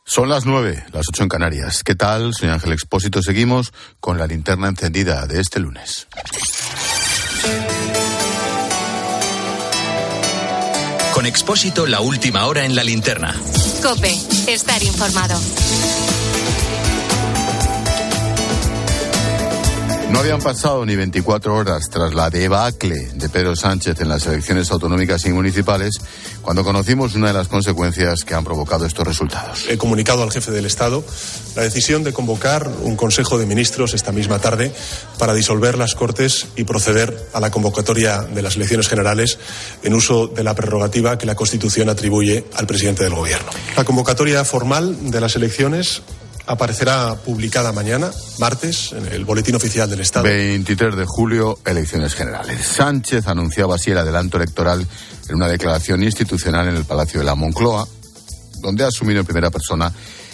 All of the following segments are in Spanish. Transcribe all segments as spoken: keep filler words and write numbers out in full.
Son las nueve, las ocho en Canarias. ¿Qué tal? Soy Ángel Expósito. Seguimos con la linterna encendida de este lunes. Con Expósito, la última hora en la linterna. COPE, estar informado. No habían pasado ni veinticuatro horas tras la debacle de Pedro Sánchez en las elecciones autonómicas y municipales cuando conocimos una de las consecuencias que han provocado estos resultados. He comunicado al jefe del Estado la decisión de convocar un Consejo de Ministros esta misma tarde para disolver las Cortes y proceder a la convocatoria de las elecciones generales en uso de la prerrogativa que la Constitución atribuye al presidente del Gobierno. La convocatoria formal de las elecciones aparecerá publicada mañana, martes, en el Boletín Oficial del Estado. veintitrés de julio, elecciones generales. Sánchez anunciaba así el adelanto electoral en una declaración institucional en el Palacio de la Moncloa, donde ha asumido en primera persona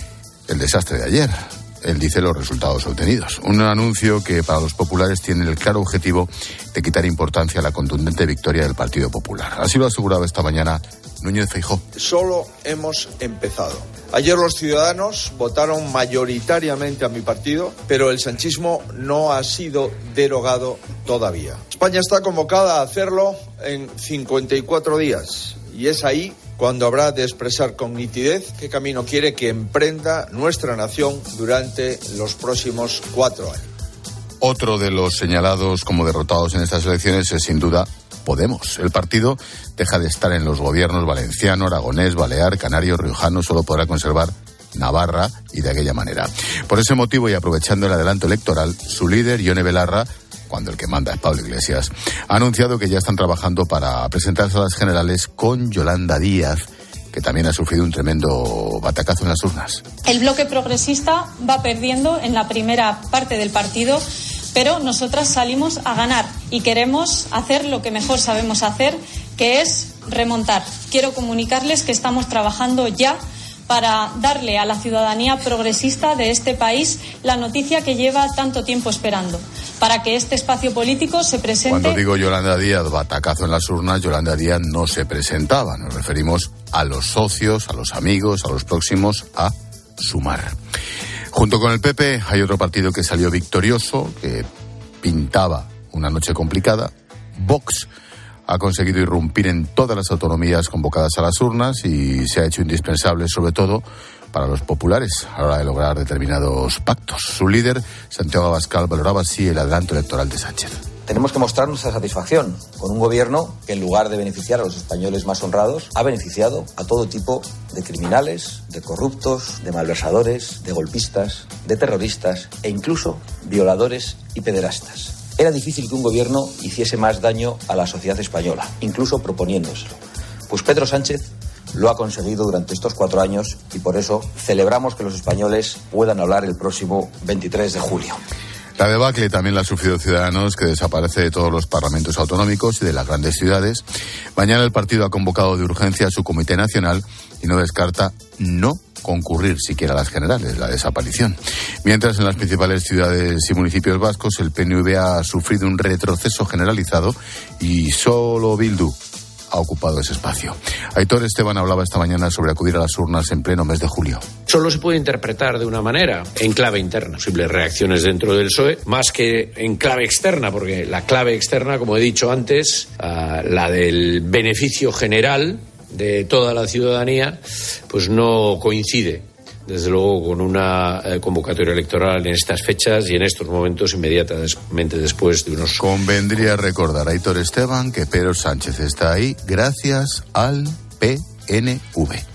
el desastre de ayer. Él dice los resultados obtenidos. Un anuncio que para los populares tiene el claro objetivo de quitar importancia a la contundente victoria del Partido Popular. Así lo ha asegurado esta mañana Núñez Feijóo. Solo hemos empezado. Ayer los ciudadanos votaron mayoritariamente a mi partido, pero el sanchismo no ha sido derogado todavía. España está convocada a hacerlo en cincuenta y cuatro días y es ahí cuando habrá de expresar con nitidez qué camino quiere que emprenda nuestra nación durante los próximos cuatro años. Otro de los señalados como derrotados en estas elecciones es sin duda Podemos. El partido deja de estar en los gobiernos valenciano, aragonés, balear, canario, riojano, solo podrá conservar Navarra y de aquella manera. Por ese motivo y aprovechando el adelanto electoral, su líder, Ione Belarra, cuando el que manda es Pablo Iglesias, ha anunciado que ya están trabajando para presentarse a las generales con Yolanda Díaz, que también ha sufrido un tremendo batacazo en las urnas. El bloque progresista va perdiendo en la primera parte del partido, pero nosotras salimos a ganar y queremos hacer lo que mejor sabemos hacer, que es remontar. Quiero comunicarles que estamos trabajando ya para darle a la ciudadanía progresista de este país la noticia que lleva tanto tiempo esperando, para que este espacio político se presente. Cuando digo Yolanda Díaz, batacazo en las urnas, Yolanda Díaz no se presentaba. Nos referimos a los socios, a los amigos, a los próximos a Sumar. Junto con el P P hay otro partido que salió victorioso, que pintaba una noche complicada. Vox ha conseguido irrumpir en todas las autonomías convocadas a las urnas y se ha hecho indispensable, sobre todo, para los populares a la hora de lograr determinados pactos. Su líder, Santiago Abascal, valoraba así el adelanto electoral de Sánchez. Tenemos que mostrar nuestra satisfacción con un gobierno que, en lugar de beneficiar a los españoles más honrados, ha beneficiado a todo tipo de criminales, de corruptos, de malversadores, de golpistas, de terroristas e incluso violadores y pederastas. Era difícil que un gobierno hiciese más daño a la sociedad española, incluso proponiéndoselo. Pues Pedro Sánchez lo ha conseguido durante estos cuatro años y por eso celebramos que los españoles puedan hablar el próximo veintitrés de julio. La debacle también la ha sufrido Ciudadanos, que desaparece de todos los parlamentos autonómicos y de las grandes ciudades. Mañana el partido ha convocado de urgencia a su comité nacional y no descarta no concurrir siquiera a las generales, la desaparición. Mientras en las principales ciudades y municipios vascos el P N V ha sufrido un retroceso generalizado y solo Bildu ha ocupado ese espacio. Aitor Esteban hablaba esta mañana sobre acudir a las urnas en pleno mes de julio. Solo se puede interpretar de una manera, en clave interna. Posibles reacciones dentro del P S O E, más que en clave externa, porque la clave externa, como he dicho antes, uh, la del beneficio general de toda la ciudadanía, pues no coincide, desde luego, con una eh, convocatoria electoral en estas fechas y en estos momentos inmediatamente después de unos... Convendría recordar a Aitor Esteban que Pedro Sánchez está ahí gracias al P N V.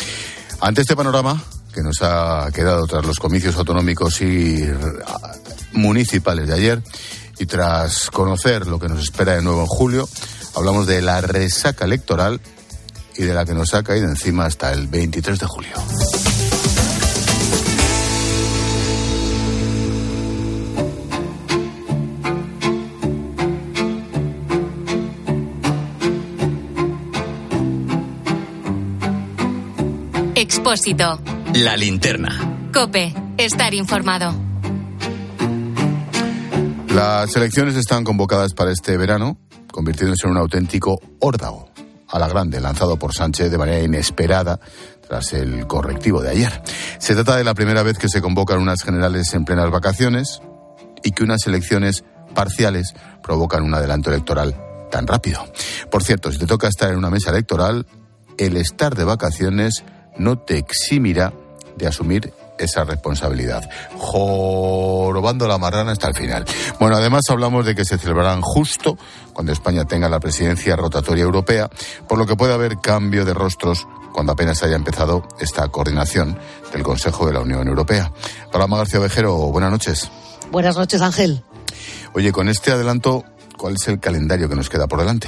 Ante este panorama que nos ha quedado tras los comicios autonómicos y municipales de ayer y tras conocer lo que nos espera de nuevo en julio, hablamos de la resaca electoral y de la que nos ha caído encima hasta el veintitrés de julio. Expósito. La linterna. COPE. Estar informado. Las elecciones están convocadas para este verano, convirtiéndose en un auténtico órdago a la grande lanzado por Sánchez de manera inesperada tras el correctivo de ayer. Se trata de la primera vez que se convocan unas generales en plenas vacaciones y que unas elecciones parciales provocan un adelanto electoral tan rápido. Por cierto, si te toca estar en una mesa electoral, el estar de vacaciones no te eximirá de asumir esa responsabilidad. Jorobando la marrana hasta el final. Bueno, además hablamos de que se celebrarán justo cuando España tenga la presidencia rotatoria europea, por lo que puede haber cambio de rostros cuando apenas haya empezado esta coordinación del Consejo de la Unión Europea. Paloma García Ovejero, buenas noches. Buenas noches, Ángel. Oye, con este adelanto, ¿cuál es el calendario que nos queda por delante?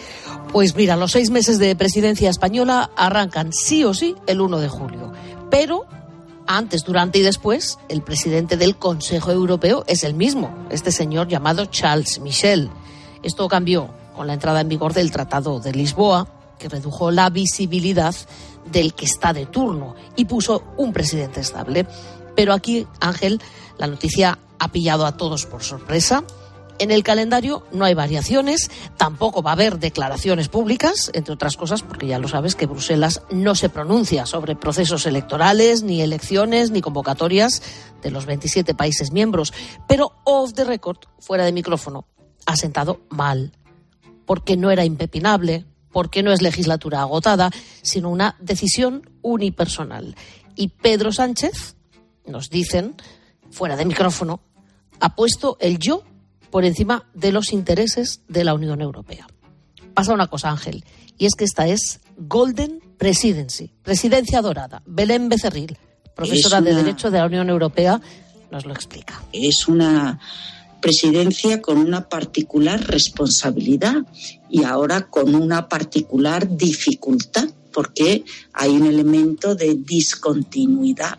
Pues mira, los seis meses de presidencia española arrancan sí o sí el uno de julio. Pero antes, durante y después, el presidente del Consejo Europeo es el mismo, este señor llamado Charles Michel. Esto cambió con la entrada en vigor del Tratado de Lisboa, que redujo la visibilidad del que está de turno y puso un presidente estable. Pero aquí, Ángel, la noticia ha pillado a todos por sorpresa. En el calendario no hay variaciones, tampoco va a haber declaraciones públicas, entre otras cosas porque ya lo sabes que Bruselas no se pronuncia sobre procesos electorales, ni elecciones, ni convocatorias de los veintisiete países miembros. Pero off the record, fuera de micrófono, ha sentado mal, porque no era impepinable, porque no es legislatura agotada, sino una decisión unipersonal. Y Pedro Sánchez, nos dicen, fuera de micrófono, ha puesto el yo por encima de los intereses de la Unión Europea. Pasa una cosa, Ángel, y es que esta es Golden Presidency, presidencia dorada. Belén Becerril, profesora una... de Derecho de la Unión Europea, nos lo explica. Es una presidencia con una particular responsabilidad y ahora con una particular dificultad, porque hay un elemento de discontinuidad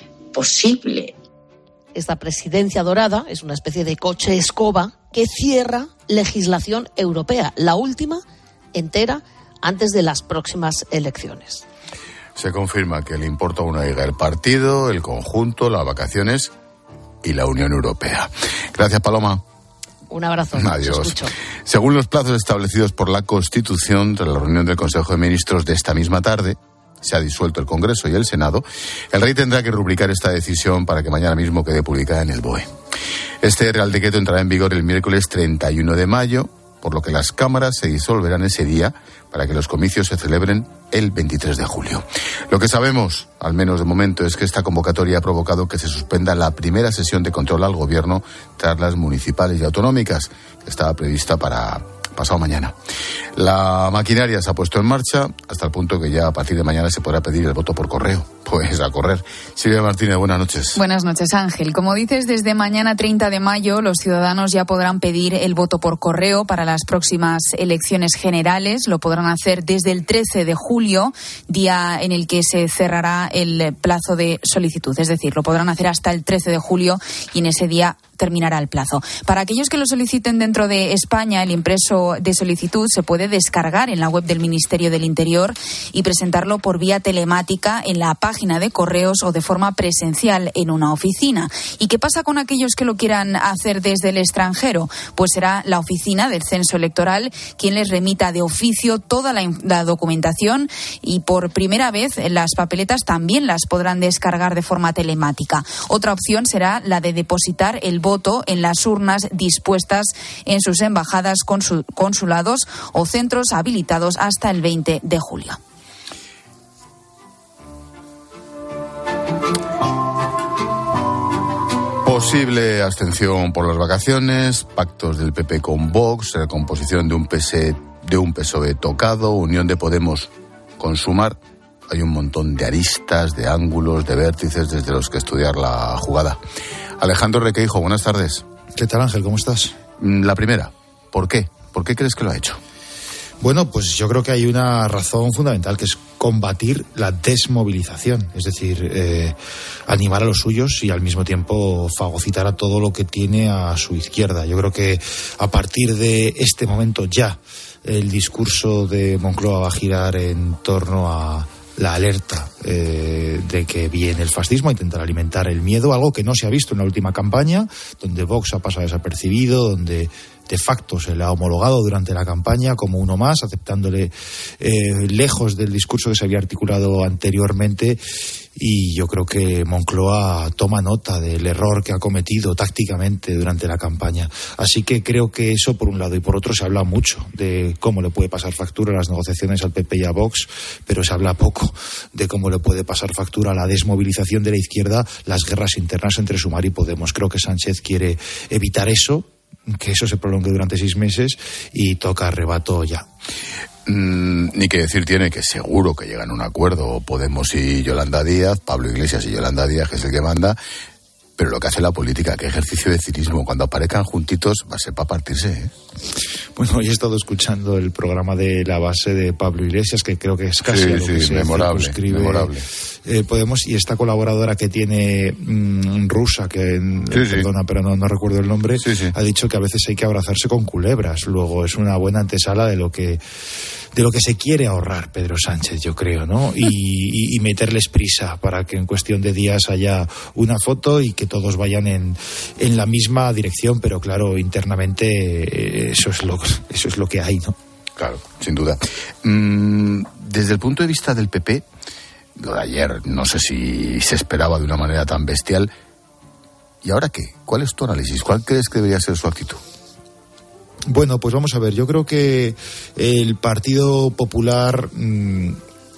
posible. Esta presidencia dorada es una especie de coche escoba que cierra legislación europea, la última entera antes de las próximas elecciones. Se confirma que le importa a una higa el partido, el conjunto, las vacaciones y la Unión Europea. Gracias, Paloma. Un abrazo. Adiós. Según los plazos establecidos por la Constitución, tras la reunión del Consejo de Ministros de esta misma tarde, se ha disuelto el Congreso y el Senado, el rey tendrá que rubricar esta decisión para que mañana mismo quede publicada en el B O E. Este Real Decreto entrará en vigor el miércoles treinta y uno de mayo, por lo que las cámaras se disolverán ese día para que los comicios se celebren el veintitrés de julio. Lo que sabemos, al menos de momento, es que esta convocatoria ha provocado que se suspenda la primera sesión de control al Gobierno tras las municipales y autonómicas, que estaba prevista para pasado mañana. La maquinaria se ha puesto en marcha hasta el punto que ya a partir de mañana se podrá pedir el voto por correo. Pues a correr. Silvia Martínez, buenas noches. Buenas noches, Ángel. Como dices, desde mañana treinta de mayo los ciudadanos ya podrán pedir el voto por correo para las próximas elecciones generales. Lo podrán hacer desde el trece de julio, día en el que se cerrará el plazo de solicitud. Es decir, lo podrán hacer hasta el trece de julio y en ese día terminará el plazo. Para aquellos que lo soliciten dentro de España, el impreso de solicitud se puede descargar en la web del Ministerio del Interior y presentarlo por vía telemática en la página de correos o de forma presencial en una oficina. ¿Y qué pasa con aquellos que lo quieran hacer desde el extranjero? Pues será la oficina del Censo Electoral quien les remita de oficio toda la, la documentación y por primera vez las papeletas también las podrán descargar de forma telemática. Otra opción será la de depositar el voto en las urnas dispuestas en sus embajadas, consul, consulados o centros habilitados hasta el veinte de julio. Posible abstención por las vacaciones, pactos del P P con Vox, recomposición de un P S E, de un P S O E tocado, unión de Podemos con Sumar. Hay un montón de aristas, de ángulos, de vértices desde los que estudiar la jugada. Alejandro Requeijo, buenas tardes. ¿Qué tal, Ángel? ¿Cómo estás? La primera, ¿por qué? ¿Por qué crees que lo ha hecho? Bueno, pues yo creo que hay una razón fundamental, que es combatir la desmovilización, es decir, eh, animar a los suyos y al mismo tiempo fagocitar a todo lo que tiene a su izquierda. Yo creo que a partir de este momento ya el discurso de Moncloa va a girar en torno a la alerta eh, de que viene el fascismo a intentar alimentar el miedo, algo que no se ha visto en la última campaña, donde Vox ha pasado desapercibido, donde de facto se le ha homologado durante la campaña como uno más, aceptándole eh, lejos del discurso que se había articulado anteriormente. Y yo creo que Moncloa toma nota del error que ha cometido tácticamente durante la campaña. Así que creo que eso por un lado, y por otro se habla mucho de cómo le puede pasar factura a las negociaciones al P P y a Vox, pero se habla poco de cómo le puede pasar factura a la desmovilización de la izquierda, las guerras internas entre Sumar y Podemos. Creo que Sánchez quiere evitar eso, que eso se prolongue durante seis meses y toca arrebato ya. Mm, ni que decir tiene que seguro que llegan a un acuerdo Podemos y Yolanda Díaz, Pablo Iglesias y Yolanda Díaz, que es el que manda, pero lo que hace la política, qué ejercicio de cinismo, cuando aparezcan juntitos va a ser para partirse, ¿eh? Bueno, hoy he estado escuchando el programa de La Base de Pablo Iglesias, que creo que es casi sí, a lo sí, que se memorable, circunscribe memorable. Eh, Podemos, y esta colaboradora que tiene mmm, rusa, que sí, perdona, sí. pero no, no recuerdo el nombre, sí, sí. ha dicho que a veces hay que abrazarse con culebras. Luego es una buena antesala de lo que de lo que se quiere ahorrar Pedro Sánchez, yo creo, ¿no? Y, y, y meterles prisa para que en cuestión de días haya una foto y que todos vayan en, en la misma dirección, pero claro, internamente eh, eso es lo eso es lo que hay, ¿no? Claro, sin duda. Mm, desde el punto de vista del P P, lo de ayer no sé si se esperaba de una manera tan bestial. ¿Y ahora qué? ¿Cuál es tu análisis? ¿Cuál crees que debería ser su actitud? Bueno, pues vamos a ver. Yo creo que el Partido Popular mmm,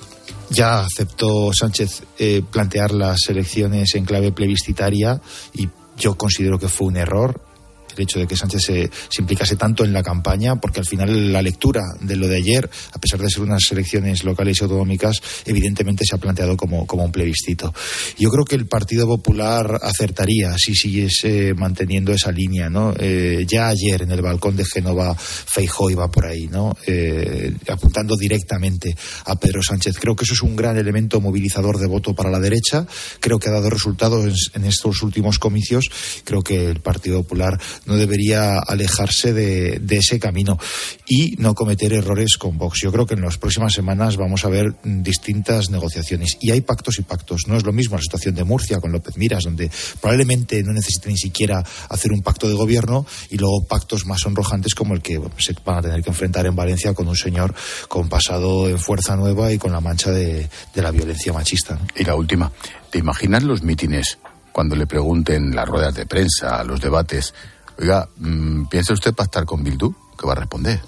ya aceptó Sánchez eh, plantear las elecciones en clave plebiscitaria y yo considero que fue un error el hecho de que Sánchez se, se implicase tanto en la campaña, porque al final la lectura de lo de ayer, a pesar de ser unas elecciones locales y autonómicas, evidentemente se ha planteado como, como un plebiscito. Yo creo que el Partido Popular acertaría si siguiese manteniendo esa línea, ¿no? Eh, ya ayer en el balcón de Génova Feijóo iba por ahí, ¿no? Eh, apuntando directamente a Pedro Sánchez. Creo que eso es un gran elemento movilizador de voto para la derecha. Creo que ha dado resultados en, en estos últimos comicios. Creo que el Partido Popular no debería alejarse de, de ese camino y no cometer errores con Vox. Yo creo que en las próximas semanas vamos a ver distintas negociaciones y hay pactos y pactos. No es lo mismo la situación de Murcia con López Miras, donde probablemente no necesite ni siquiera hacer un pacto de gobierno, y luego pactos más sonrojantes como el que se van a tener que enfrentar en Valencia con un señor con pasado en Fuerza Nueva y con la mancha de, de la violencia machista, ¿no? Y la última, ¿te imaginas los mítines cuando le pregunten las ruedas de prensa, los debates? Oiga, ¿piensa usted pactar con Bildu? ¿Qué va a responder?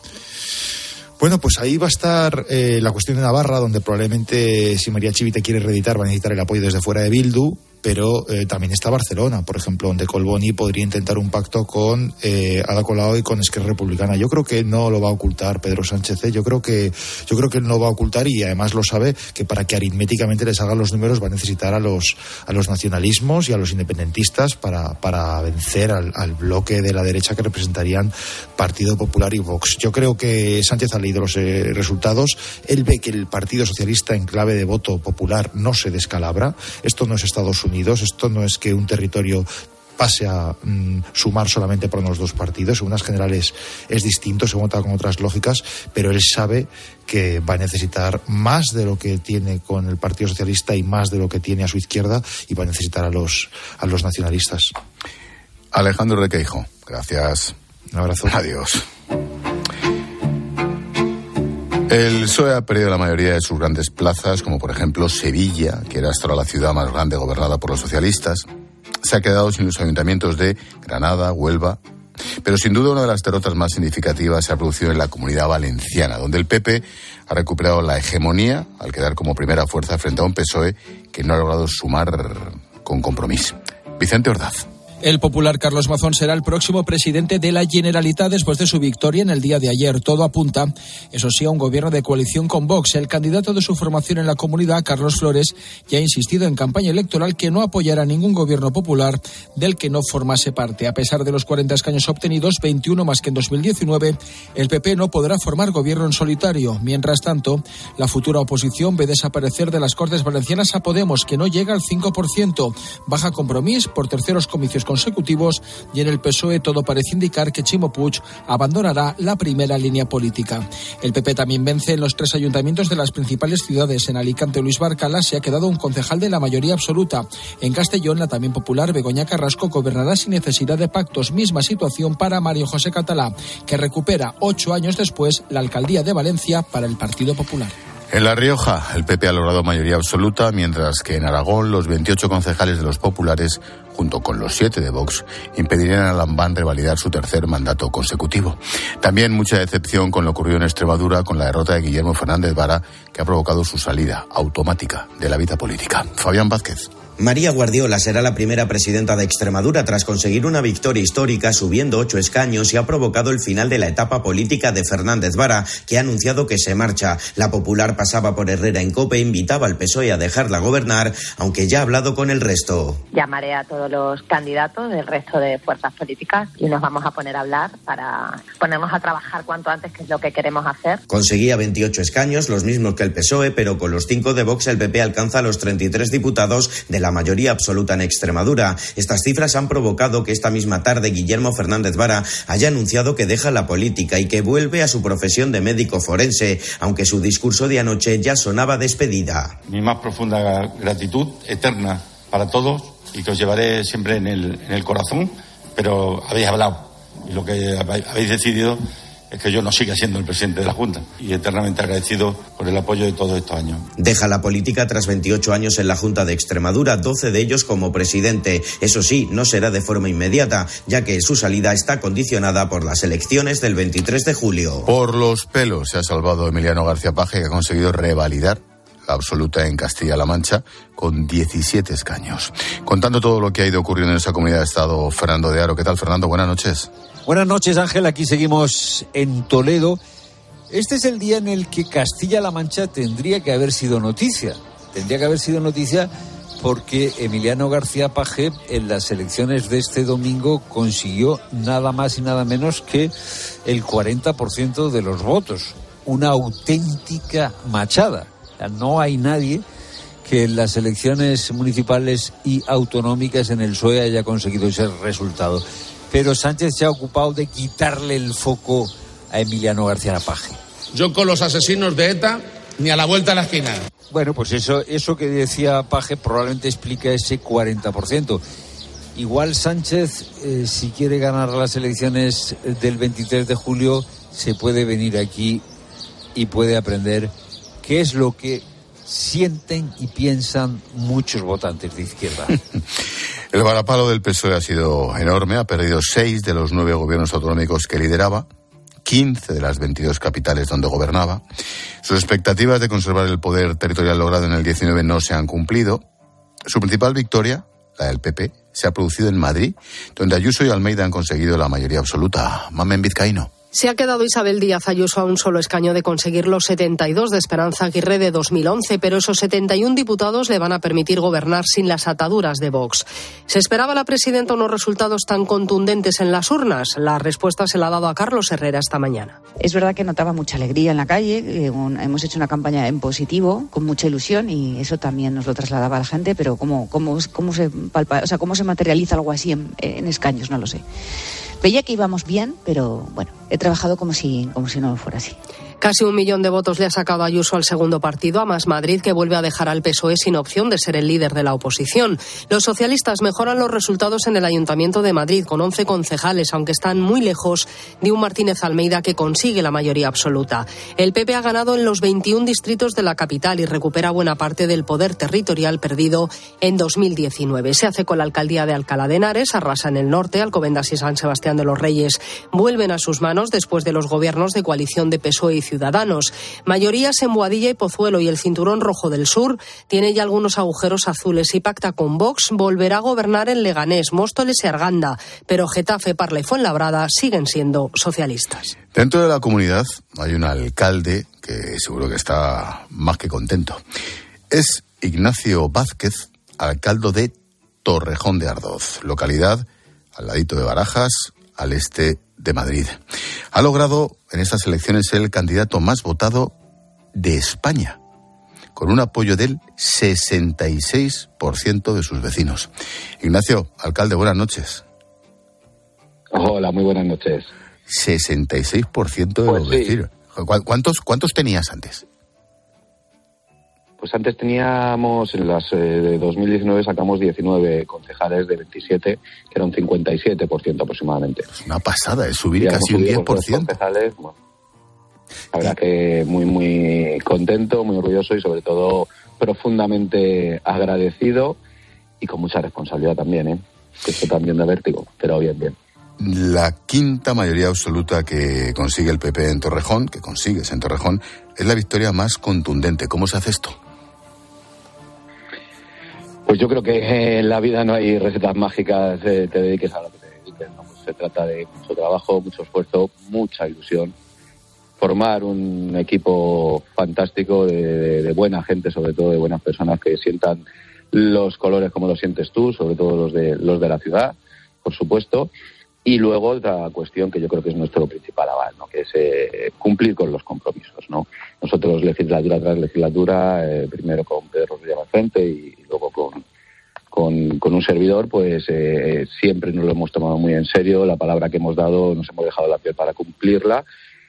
Bueno, pues ahí va a estar eh, la cuestión de Navarra, donde probablemente si María Chivite quiere reeditar va a necesitar el apoyo desde fuera de Bildu, pero eh, también está Barcelona, por ejemplo, donde Colboni podría intentar un pacto con eh, Ada Colau y con Esquerra Republicana. Yo creo que no lo va a ocultar Pedro Sánchez, ¿eh? yo creo que yo creo que él no va a ocultar, y además lo sabe, que para que aritméticamente les hagan los números va a necesitar a los a los nacionalismos y a los independentistas para, para vencer al, al bloque de la derecha que representarían Partido Popular y Vox. Yo creo que Sánchez ha leído los eh, resultados, él ve que el Partido Socialista en clave de voto popular no se descalabra. Esto no es Estados Unidos. Esto no es que un territorio pase a mm, sumar solamente por unos dos partidos. En unas generales es distinto, se vota con otras lógicas, pero él sabe que va a necesitar más de lo que tiene con el Partido Socialista y más de lo que tiene a su izquierda, y va a necesitar a los, a los nacionalistas. Alejandro Requeijo, gracias. Un abrazo. Adiós. El P S O E ha perdido la mayoría de sus grandes plazas, como por ejemplo Sevilla, que era hasta ahora la ciudad más grande gobernada por los socialistas. Se ha quedado sin los ayuntamientos de Granada, Huelva. Pero sin duda una de las derrotas más significativas se ha producido en la Comunidad Valenciana, donde el P P ha recuperado la hegemonía al quedar como primera fuerza frente a un P S O E que no ha logrado sumar con compromiso. Vicente Ordaz. El popular Carlos Mazón será el próximo presidente de la Generalitat después de su victoria en el día de ayer. Todo apunta, eso sí, a un gobierno de coalición con Vox. El candidato de su formación en la comunidad, Carlos Flores, ya ha insistido en campaña electoral que no apoyará ningún gobierno popular del que no formase parte. A pesar de los cuarenta escaños obtenidos, veintiuno más que en dos mil diecinueve, el P P no podrá formar gobierno en solitario. Mientras tanto, la futura oposición ve desaparecer de las Cortes Valencianas a Podemos, que no llega al cinco por ciento. Baja Compromís por terceros comicios consecutivos y en el P S O E todo parece indicar que Ximo Puig abandonará la primera línea política. El P P también vence en los tres ayuntamientos de las principales ciudades. En Alicante, Luis Barcala se ha quedado un concejal de la mayoría absoluta. En Castellón, la también popular Begoña Carrasco gobernará sin necesidad de pactos. Misma situación para Mario José Catalá, que recupera ocho años después la alcaldía de Valencia para el Partido Popular. En La Rioja, el P P ha logrado mayoría absoluta, mientras que en Aragón los veintiocho concejales de los populares, junto con los siete de Vox, impedirían a Lambán revalidar su tercer mandato consecutivo. También mucha decepción con lo ocurrido en Extremadura con la derrota de Guillermo Fernández Vara, que ha provocado su salida automática de la vida política. Fabián Vázquez. María Guardiola será la primera presidenta de Extremadura tras conseguir una victoria histórica subiendo ocho escaños y ha provocado el final de la etapa política de Fernández Vara, que ha anunciado que se marcha. La Popular pasaba por Herrera en COPE e invitaba al P S O E a dejarla gobernar, aunque ya ha hablado con el resto. Llamaré a todos los candidatos del resto de fuerzas políticas y nos vamos a poner a hablar para ponernos a trabajar cuanto antes, que es lo que queremos hacer. Conseguía veintiocho escaños, los mismos que el P S O E, pero con los cinco de Vox el P P alcanza los treinta y tres diputados de la mayoría absoluta en Extremadura. Estas cifras han provocado que esta misma tarde Guillermo Fernández Vara haya anunciado que deja la política y que vuelve a su profesión de médico forense, aunque su discurso de anoche ya sonaba despedida. Mi más profunda gratitud eterna para todos y que os llevaré siempre en el, en el corazón, pero habéis hablado y lo que habéis decidido es que yo no siga siendo el presidente de la Junta, y eternamente agradecido por el apoyo de todos estos años. Deja la política tras veintiocho años en la Junta de Extremadura, doce de ellos como presidente. Eso sí, no será de forma inmediata, ya que su salida está condicionada por las elecciones del veintitrés de julio. Por los pelos se ha salvado Emiliano García Paje, que ha conseguido revalidar la absoluta en Castilla-La Mancha con diecisiete escaños. Contando todo lo que ha ido ocurriendo en esa comunidad de Estado, Fernando de Aro. ¿Qué tal, Fernando? Buenas noches. Buenas noches, Ángel. Aquí seguimos en Toledo. Este es el día en el que Castilla-La Mancha tendría que haber sido noticia. Tendría que haber sido noticia porque Emiliano García Paje en las elecciones de este domingo consiguió nada más y nada menos que el cuarenta por ciento de los votos. Una auténtica machada. O sea, no hay nadie que en las elecciones municipales y autonómicas en el P S O E haya conseguido ese resultado. Pero Sánchez se ha ocupado de quitarle el foco a Emiliano García Paje. Yo con los asesinos de ETA ni a la vuelta de la esquina. Bueno, pues eso, eso que decía Paje probablemente explica ese cuarenta por ciento. Igual Sánchez, eh, si quiere ganar las elecciones del veintitrés de julio, se puede venir aquí y puede aprender qué es lo que sienten y piensan muchos votantes de izquierda. El varapalo del P S O E ha sido enorme, ha perdido seis de los nueve gobiernos autonómicos que lideraba, quince de las veintidós capitales donde gobernaba. Sus expectativas de conservar el poder territorial logrado en el diecinueve no se han cumplido. Su principal victoria, la del P P, se ha producido en Madrid, donde Ayuso y Almeida han conseguido la mayoría absoluta. Mamen Vizcaíno. Se ha quedado Isabel Díaz Ayuso a un solo escaño de conseguir los setenta y dos de Esperanza Aguirre de dos mil once, pero esos setenta y uno diputados le van a permitir gobernar sin las ataduras de Vox. ¿Se esperaba la presidenta unos resultados tan contundentes en las urnas? La respuesta se la ha dado a Carlos Herrera esta mañana. Es verdad que notaba mucha alegría en la calle, eh, un, hemos hecho una campaña en positivo, con mucha ilusión, y eso también nos lo trasladaba a la gente, pero cómo, cómo, cómo se palpa, o sea, cómo se materializa algo así en, en escaños, no lo sé. Veía que íbamos bien, pero bueno, he trabajado como si, como si no fuera así. Casi un millón de votos le ha sacado Ayuso al segundo partido, a Más Madrid, que vuelve a dejar al P S O E sin opción de ser el líder de la oposición. Los socialistas mejoran los resultados en el Ayuntamiento de Madrid, con once concejales, aunque están muy lejos de un Martínez Almeida que consigue la mayoría absoluta. El P P ha ganado en los veintiún distritos de la capital y recupera buena parte del poder territorial perdido en dos mil diecinueve. Se hace con la alcaldía de Alcalá de Henares, arrasa en el norte, Alcobendas y San Sebastián de los Reyes vuelven a sus manos después de los gobiernos de coalición de P S O E y Ciudadanos. Mayorías en Boadilla y Pozuelo, y el cinturón rojo del sur tiene ya algunos agujeros azules y pacta con Vox. Volverá a gobernar en Leganés, Móstoles y Arganda, pero Getafe, Parla y Fuenlabrada siguen siendo socialistas. Dentro de la comunidad hay un alcalde que seguro que está más que contento. Es Ignacio Vázquez, alcalde de Torrejón de Ardoz, localidad al ladito de Barajas, al este de Madrid. Ha logrado en estas elecciones ser el candidato más votado de España, con un apoyo del sesenta y seis por ciento de sus vecinos. Ignacio, alcalde, buenas noches. Hola, muy buenas noches. sesenta y seis por ciento de pues los sí. vecinos. ¿Cuántos, ¿Cuántos tenías antes? Pues antes teníamos, en las eh, de dos mil diecinueve sacamos diecinueve concejales de veintisiete, que era un cincuenta y siete por ciento aproximadamente. Es una pasada, es subir casi un diez por ciento. Concejales, bueno, la verdad que muy, muy contento, muy orgulloso y sobre todo profundamente agradecido y con mucha responsabilidad también, ¿eh? Que esto también da vértigo, pero bien, bien. La quinta mayoría absoluta que consigue el P P en Torrejón, que consigues en Torrejón, es la victoria más contundente. ¿Cómo se hace esto? Pues yo creo que en la vida no hay recetas mágicas, eh, te dediques a lo que te dediques, ¿no? Pues se trata de mucho trabajo, mucho esfuerzo, mucha ilusión, formar un equipo fantástico de, de, de buena gente, sobre todo de buenas personas que sientan los colores como los sientes tú, sobre todo los de los de la ciudad, por supuesto. Y luego otra cuestión que yo creo que es nuestro principal aval, ¿no? Que es eh, cumplir con los compromisos, ¿no? Nosotros legislatura tras legislatura, eh, primero con Pedro Rodríguez al frente y, y luego con, con, con un servidor, pues eh, siempre nos lo hemos tomado muy en serio. La palabra que hemos dado nos hemos dejado la piel para cumplirla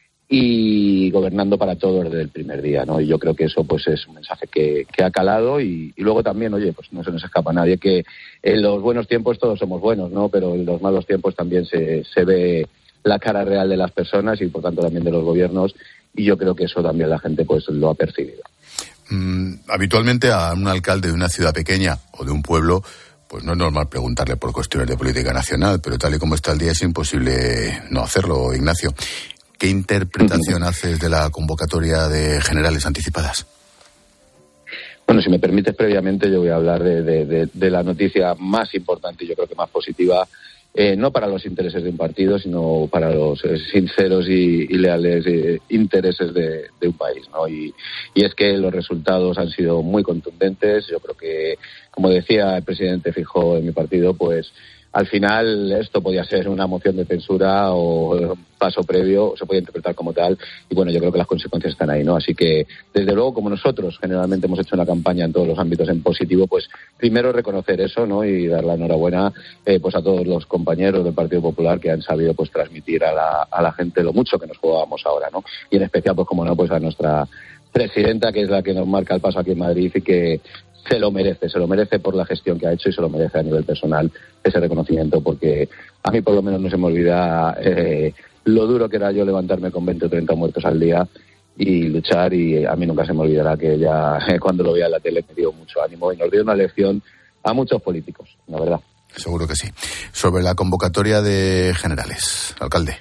y gobernando para todos desde el primer día, ¿no? Y yo creo que eso pues es un mensaje que, que ha calado y, y luego también, oye, pues no se nos escapa a nadie que en los buenos tiempos todos somos buenos, ¿no? Pero en los malos tiempos también se, se ve la cara real de las personas y por tanto también de los gobiernos y yo creo que eso también la gente pues lo ha percibido. Mm, habitualmente a un alcalde de una ciudad pequeña o de un pueblo pues no es normal preguntarle por cuestiones de política nacional, pero tal y como está el día es imposible no hacerlo, Ignacio. ¿Qué interpretación haces de la convocatoria de generales anticipadas? Bueno, si me permites previamente yo voy a hablar de, de, de, de la noticia más importante y yo creo que más positiva, eh, no para los intereses de un partido, sino para los eh, sinceros y, y leales eh, intereses de, de un país, ¿no? Y, y es que los resultados han sido muy contundentes. Yo creo que, como decía el presidente Feijóo en mi partido, pues al final esto podía ser una moción de censura o un paso previo, o se podía interpretar como tal, y bueno, yo creo que las consecuencias están ahí, ¿no? Así que, desde luego, como nosotros generalmente hemos hecho una campaña en todos los ámbitos en positivo, pues primero reconocer eso, ¿no? Y dar la enhorabuena eh, pues a todos los compañeros del Partido Popular que han sabido pues transmitir a la, a la gente lo mucho que nos jugábamos ahora, ¿no? Y en especial, pues como no, pues a nuestra presidenta, que es la que nos marca el paso aquí en Madrid y que se lo merece, se lo merece por la gestión que ha hecho y se lo merece a nivel personal ese reconocimiento, porque a mí por lo menos no se me olvida eh, lo duro que era yo levantarme con veinte o treinta muertos al día y luchar, y a mí nunca se me olvidará que ella eh, cuando lo veía en la tele me dio mucho ánimo y nos dio una lección a muchos políticos, la verdad. Seguro que sí. Sobre la convocatoria de generales, alcalde.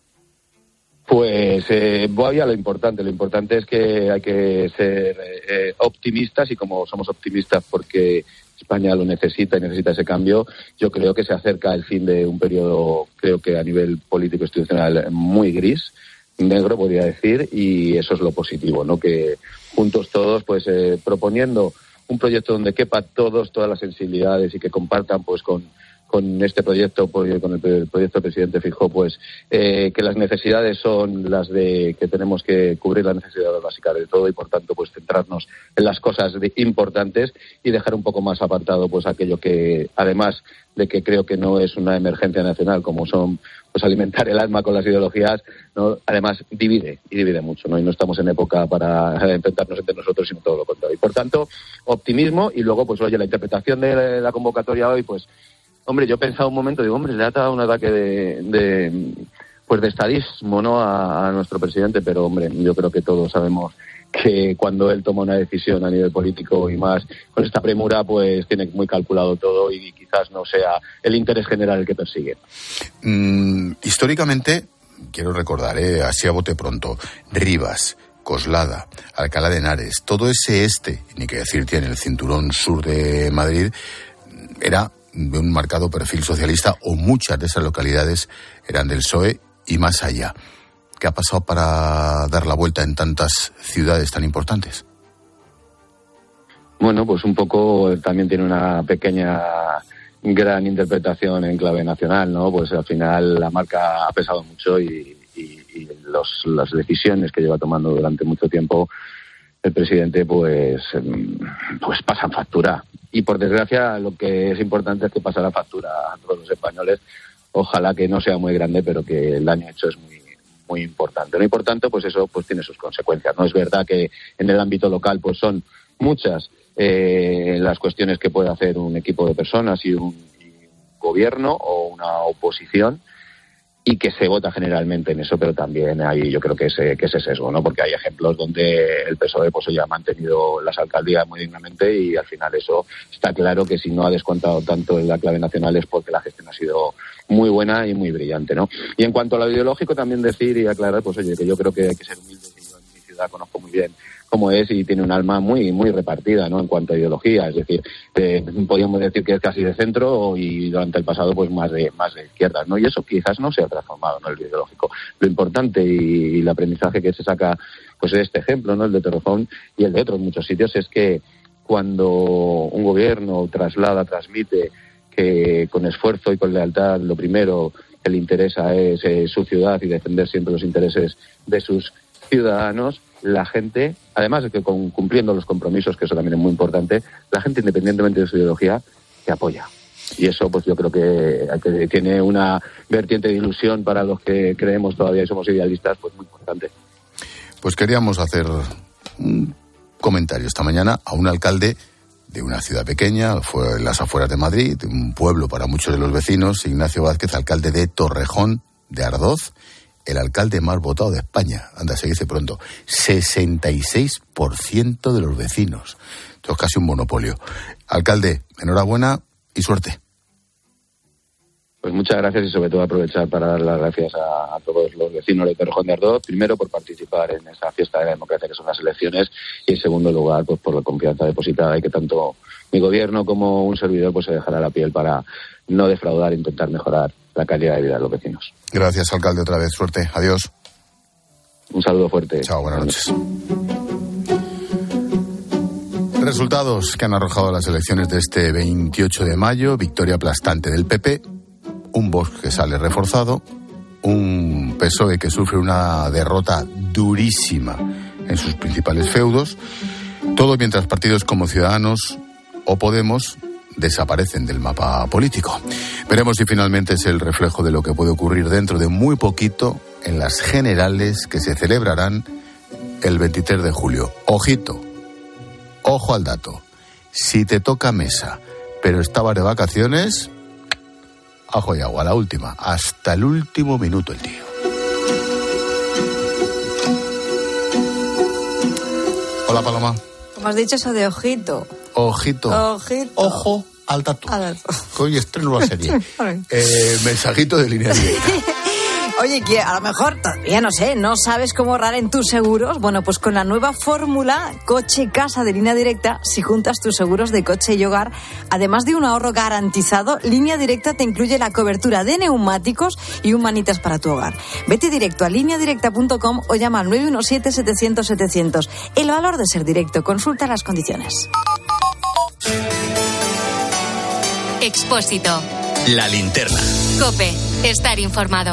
Pues eh, voy a lo importante. Lo importante es que hay que ser eh, optimistas y como somos optimistas porque España lo necesita y necesita ese cambio, yo creo que se acerca el fin de un periodo, creo que a nivel político institucional muy gris, negro podría decir, y eso es lo positivo, ¿no? Que juntos todos, pues eh, proponiendo un proyecto donde quepa todos, todas las sensibilidades y que compartan pues con con este proyecto, con el proyecto del presidente Feijóo, pues eh, que las necesidades son las de que tenemos que cubrir las necesidades básicas de todo y por tanto pues centrarnos en las cosas de, importantes y dejar un poco más apartado pues aquello que además de que creo que no es una emergencia nacional como son pues alimentar el alma con las ideologías, ¿no? Además divide y divide mucho, ¿no? Y no estamos en época para enfrentarnos entre nosotros, sino todo lo contrario. Y por tanto, optimismo y luego pues oye, la interpretación de la convocatoria hoy, pues hombre, yo he pensado un momento, digo, hombre, le ha dado un ataque de, de pues de estadismo, ¿no? A, a nuestro presidente, pero hombre, yo creo que todos sabemos que cuando él toma una decisión a nivel político y más con esta premura, pues tiene muy calculado todo y quizás no sea el interés general el que persigue. Mm, históricamente, quiero recordar, eh, así a bote pronto, Rivas, Coslada, Alcalá de Henares, todo ese este, ni que decir tiene el cinturón sur de Madrid, era de un marcado perfil socialista o muchas de esas localidades eran del P S O E y más allá. ¿Qué ha pasado para dar la vuelta en tantas ciudades tan importantes? Bueno, pues un poco también tiene una pequeña gran interpretación en clave nacional, ¿no? Pues al final la marca ha pesado mucho y, y, y los, las decisiones que lleva tomando durante mucho tiempo el presidente, pues, pues pasan factura. Y por desgracia, lo que es importante es que pasa la factura a todos los españoles. Ojalá que no sea muy grande, pero que el daño hecho es muy muy importante. No, y por tanto, pues eso pues tiene sus consecuencias. No es verdad que en el ámbito local pues son muchas eh, las cuestiones que puede hacer un equipo de personas y un, y un gobierno o una oposición, y que se vota generalmente en eso, pero también hay, yo creo que ese, que ese sesgo, ¿no? Porque hay ejemplos donde el P S O E pues ya ha mantenido las alcaldías muy dignamente, y al final eso está claro que si no ha descontado tanto en la clave nacional es porque la gestión ha sido muy buena y muy brillante, ¿no? Y en cuanto a lo ideológico, también decir y aclarar, pues oye, que yo creo que hay que ser humildes, y yo en mi ciudad conozco muy bien cómo es, y tiene un alma muy muy repartida, ¿no? En cuanto a ideología, es decir, eh, podríamos decir que es casi de centro, y durante el pasado pues más de más de izquierdas, ¿no? Y eso quizás no se ha transformado, ¿no? El ideológico. Lo importante y, y el aprendizaje que se saca pues de este ejemplo, ¿no? El de Torrejón y el de otros muchos sitios, es que cuando un gobierno traslada, transmite que con esfuerzo y con lealtad lo primero que le interesa es eh, su ciudad y defender siempre los intereses de sus ciudadanos, la gente, además de que con, cumpliendo los compromisos, que eso también es muy importante, la gente, independientemente de su ideología, te apoya. Y eso, pues yo creo que, que tiene una vertiente de ilusión para los que creemos todavía y somos idealistas, pues muy importante. Pues queríamos hacer un comentario esta mañana a un alcalde de una ciudad pequeña, fue en las afueras de Madrid, un pueblo para muchos de los vecinos, Ignacio Vázquez, alcalde de Torrejón de Ardoz, el alcalde más votado de España. Anda, se dice pronto. sesenta y seis por ciento de los vecinos. Esto es casi un monopolio. Alcalde, enhorabuena y suerte. Pues muchas gracias, y sobre todo aprovechar para dar las gracias a, a todos los vecinos de Torrejón de Ardoz, primero por participar en esa fiesta de la democracia que son las elecciones, y en segundo lugar pues por la confianza depositada, y que tanto mi gobierno como un servidor pues se dejará la piel para no defraudar e intentar mejorar la calidad de vida de los vecinos. Gracias, alcalde, otra vez. Suerte. Adiós. Un saludo fuerte. Chao, buenas noches. Resultados que han arrojado las elecciones de este veintiocho de mayo. Victoria aplastante del P P, un Vox que sale reforzado, un P S O E que sufre una derrota durísima en sus principales feudos. Todo mientras partidos como Ciudadanos o Podemos desaparecen del mapa político. Veremos si finalmente es el reflejo de lo que puede ocurrir dentro de muy poquito en las generales que se celebrarán el veintitrés de julio. Ojito, ojo al dato. Si te toca mesa, pero estabas de vacaciones, ajo y agua, la última, hasta el último minuto el tío. Hola, Paloma. Como has dicho eso de ojito. Ojito. Ojito. Ojo al dato. Al dato. Hoy estreno la serie. eh, mensajito de línea directa. Oye, que a lo mejor todavía no sé, no sabes cómo ahorrar en tus seguros. Bueno, pues con la nueva fórmula coche-casa de Línea Directa, si juntas tus seguros de coche y hogar, además de un ahorro garantizado, Línea Directa te incluye la cobertura de neumáticos y un manitas para tu hogar. Vete directo a línea directa punto com o llama al nueve uno siete, setecientos, setecientos. El valor de ser directo. Consulta las condiciones. Expósito. La linterna. COPE. Estar informado.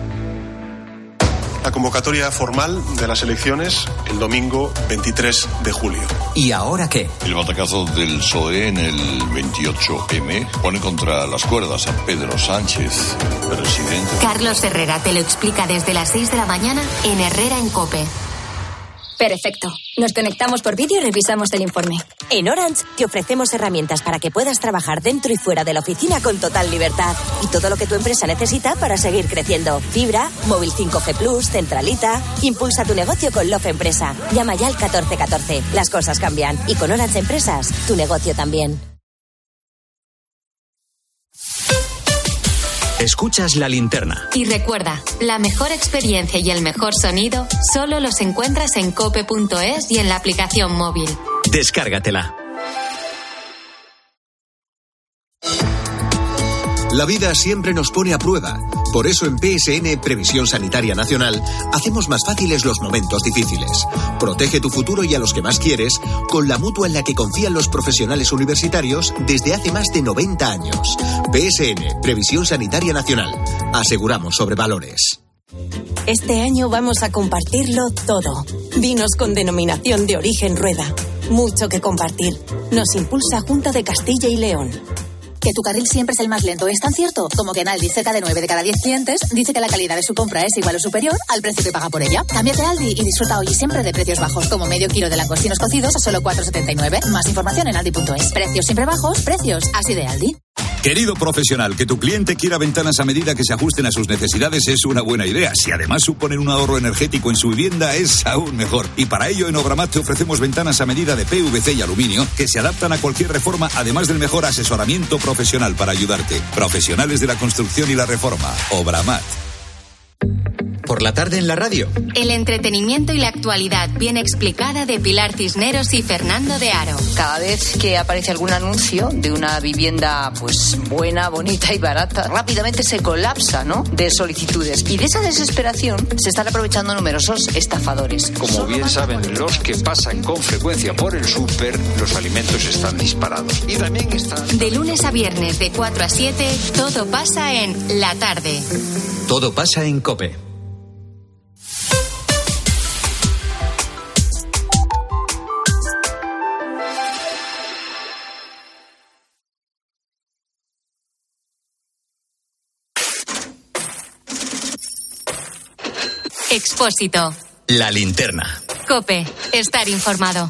La convocatoria formal de las elecciones el domingo veintitrés de julio. ¿Y ahora qué? El batacazo del P S O E en el veintiocho eme pone contra las cuerdas a Pedro Sánchez, presidente. Carlos Herrera te lo explica desde las seis de la mañana en Herrera en COPE. Perfecto. Nos conectamos por vídeo y revisamos el informe. En Orange te ofrecemos herramientas para que puedas trabajar dentro y fuera de la oficina con total libertad. Y todo lo que tu empresa necesita para seguir creciendo. Fibra, móvil cinco G plus, centralita. Impulsa tu negocio con Love Empresa. Llama ya al catorce catorce. Las cosas cambian. Y con Orange Empresas, tu negocio también. Escuchas La Linterna. Y recuerda, la mejor experiencia y el mejor sonido solo los encuentras en cope punto es y en la aplicación móvil. Descárgatela. La vida siempre nos pone a prueba. Por eso en P S N, Previsión Sanitaria Nacional, hacemos más fáciles los momentos difíciles. Protege tu futuro y a los que más quieres con la mutua en la que confían los profesionales universitarios desde hace más de noventa años. P S N, Previsión Sanitaria Nacional. Aseguramos sobre valores. Este año vamos a compartirlo todo. Vinos con denominación de origen Rueda. Mucho que compartir. Nos impulsa Junta de Castilla y León. Que tu carril siempre es el más lento es tan cierto como que en Aldi cerca de nueve de cada diez clientes dice que la calidad de su compra es igual o superior al precio que paga por ella. Cámbiate a Aldi y disfruta hoy y siempre de precios bajos, como medio kilo de langostinos cocidos a solo cuatro setenta y nueve. Más información en aldi punto es. Precios siempre bajos, precios así de Aldi. Querido profesional, que tu cliente quiera ventanas a medida que se ajusten a sus necesidades es una buena idea. Si además suponen un ahorro energético en su vivienda, es aún mejor. Y para ello en Obramat te ofrecemos ventanas a medida de P V C y aluminio que se adaptan a cualquier reforma, además del mejor asesoramiento profesional para ayudarte. Profesionales de la construcción y la reforma. Obramat. Por la tarde en la radio. El entretenimiento y la actualidad bien explicada de Pilar Cisneros y Fernando de Aro. Cada vez que aparece algún anuncio de una vivienda pues buena, bonita y barata, rápidamente se colapsa, ¿no?, de solicitudes. Y de esa desesperación se están aprovechando numerosos estafadores. Como bien saben los que pasan con frecuencia por el súper, los alimentos están disparados. Y también están... De lunes a viernes de cuatro a siete, todo pasa en La Tarde. Todo pasa en COPE. Expósito. La linterna. COPE. Estar informado.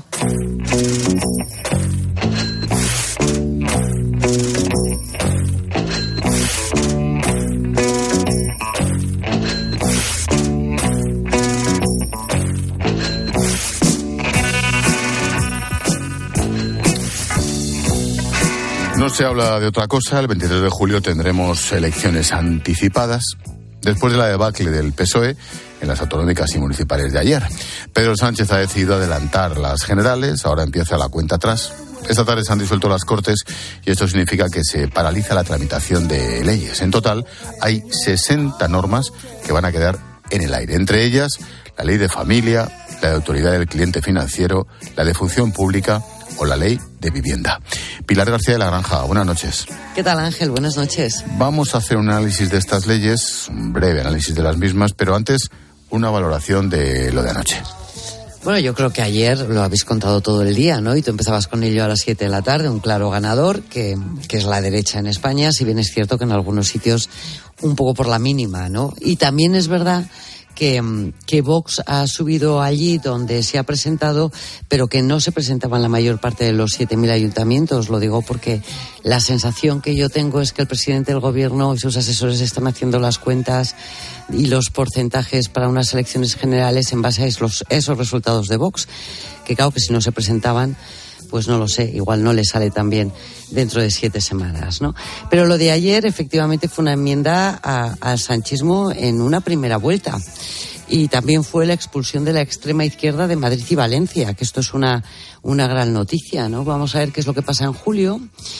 No se habla de otra cosa. El veintitrés de julio tendremos elecciones anticipadas, después de la debacle del P S O E en las autonómicas y municipales de ayer. Pedro Sánchez ha decidido adelantar las generales, ahora empieza la cuenta atrás. Esta tarde se han disuelto las Cortes y esto significa que se paraliza la tramitación de leyes. En total hay sesenta normas que van a quedar en el aire, entre ellas la ley de familia, la de autoridad del cliente financiero, la de función pública o la ley de vivienda. Pilar García de la Granja, buenas noches. ¿Qué tal, Ángel? Buenas noches. Vamos a hacer un análisis de estas leyes, un breve análisis de las mismas, pero antes una valoración de lo de anoche. Bueno, yo creo que ayer lo habéis contado todo el día, ¿no? Y tú empezabas con ello a las siete de la tarde, un claro ganador, que, que es la derecha en España, si bien es cierto que en algunos sitios un poco por la mínima, ¿no? Y también es verdad que, que Vox ha subido allí donde se ha presentado, pero que no se presentaba en la mayor parte de los siete mil ayuntamientos. Lo digo porque la sensación que yo tengo es que el presidente del gobierno y sus asesores están haciendo las cuentas y los porcentajes para unas elecciones generales en base a esos, esos resultados de Vox, que claro que si no se presentaban, pues no lo sé, igual no le sale tan bien dentro de siete semanas, ¿no? Pero lo de ayer efectivamente fue una enmienda a, al sanchismo en una primera vuelta. Y también fue la expulsión de la extrema izquierda de Madrid y Valencia, que esto es una, una gran noticia, ¿no? Vamos a ver qué es lo que pasa en julio.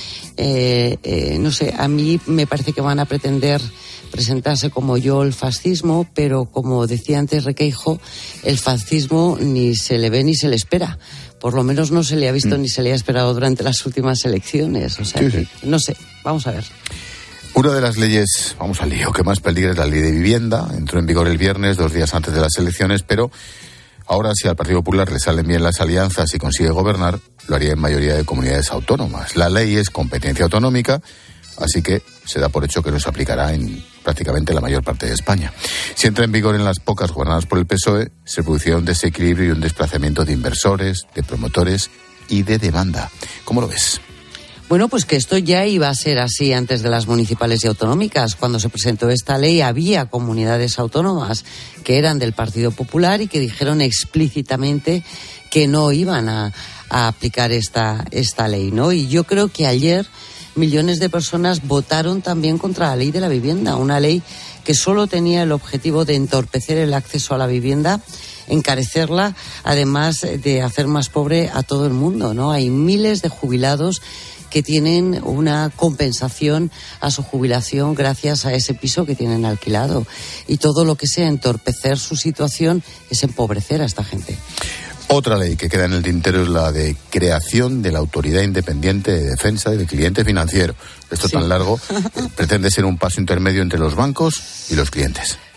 Eh, eh, no sé, a mí me parece que van a pretender presentarse como yo el fascismo, pero como decía antes Requeijo, el fascismo ni se le ve ni se le espera. Por lo menos no se le ha visto mm. ni se le ha esperado durante las últimas elecciones. O sea, sí, sí. Que, no sé, vamos a ver. Una de las leyes, vamos al lío, que más peligra es la ley de vivienda. Entró en vigor el viernes, dos días antes de las elecciones, pero ahora si al Partido Popular le salen bien las alianzas y consigue gobernar, lo haría en mayoría de comunidades autónomas. La ley es competencia autonómica, así que se da por hecho que no se aplicará en prácticamente la mayor parte de España. Si entra en vigor en las pocas gobernadas por el P S O E, se producirá un desequilibrio y un desplazamiento de inversores, de promotores y de demanda. ¿Cómo lo ves? Bueno, pues que esto ya iba a ser así antes de las municipales y autonómicas. Cuando se presentó esta ley había comunidades autónomas que eran del Partido Popular y que dijeron explícitamente que no iban a, a aplicar esta, esta ley, ¿no? Y yo creo que ayer millones de personas votaron también contra la ley de la vivienda, una ley que solo tenía el objetivo de entorpecer el acceso a la vivienda, encarecerla, además de hacer más pobre a todo el mundo, ¿no? Hay miles de jubilados que tienen una compensación a su jubilación gracias a ese piso que tienen alquilado. Y todo lo que sea entorpecer su situación es empobrecer a esta gente. Otra ley que queda en el tintero es la de creación de la Autoridad Independiente de Defensa del Cliente Financiero. Esto sí. Tan largo pretende ser un paso intermedio entre los bancos y los clientes.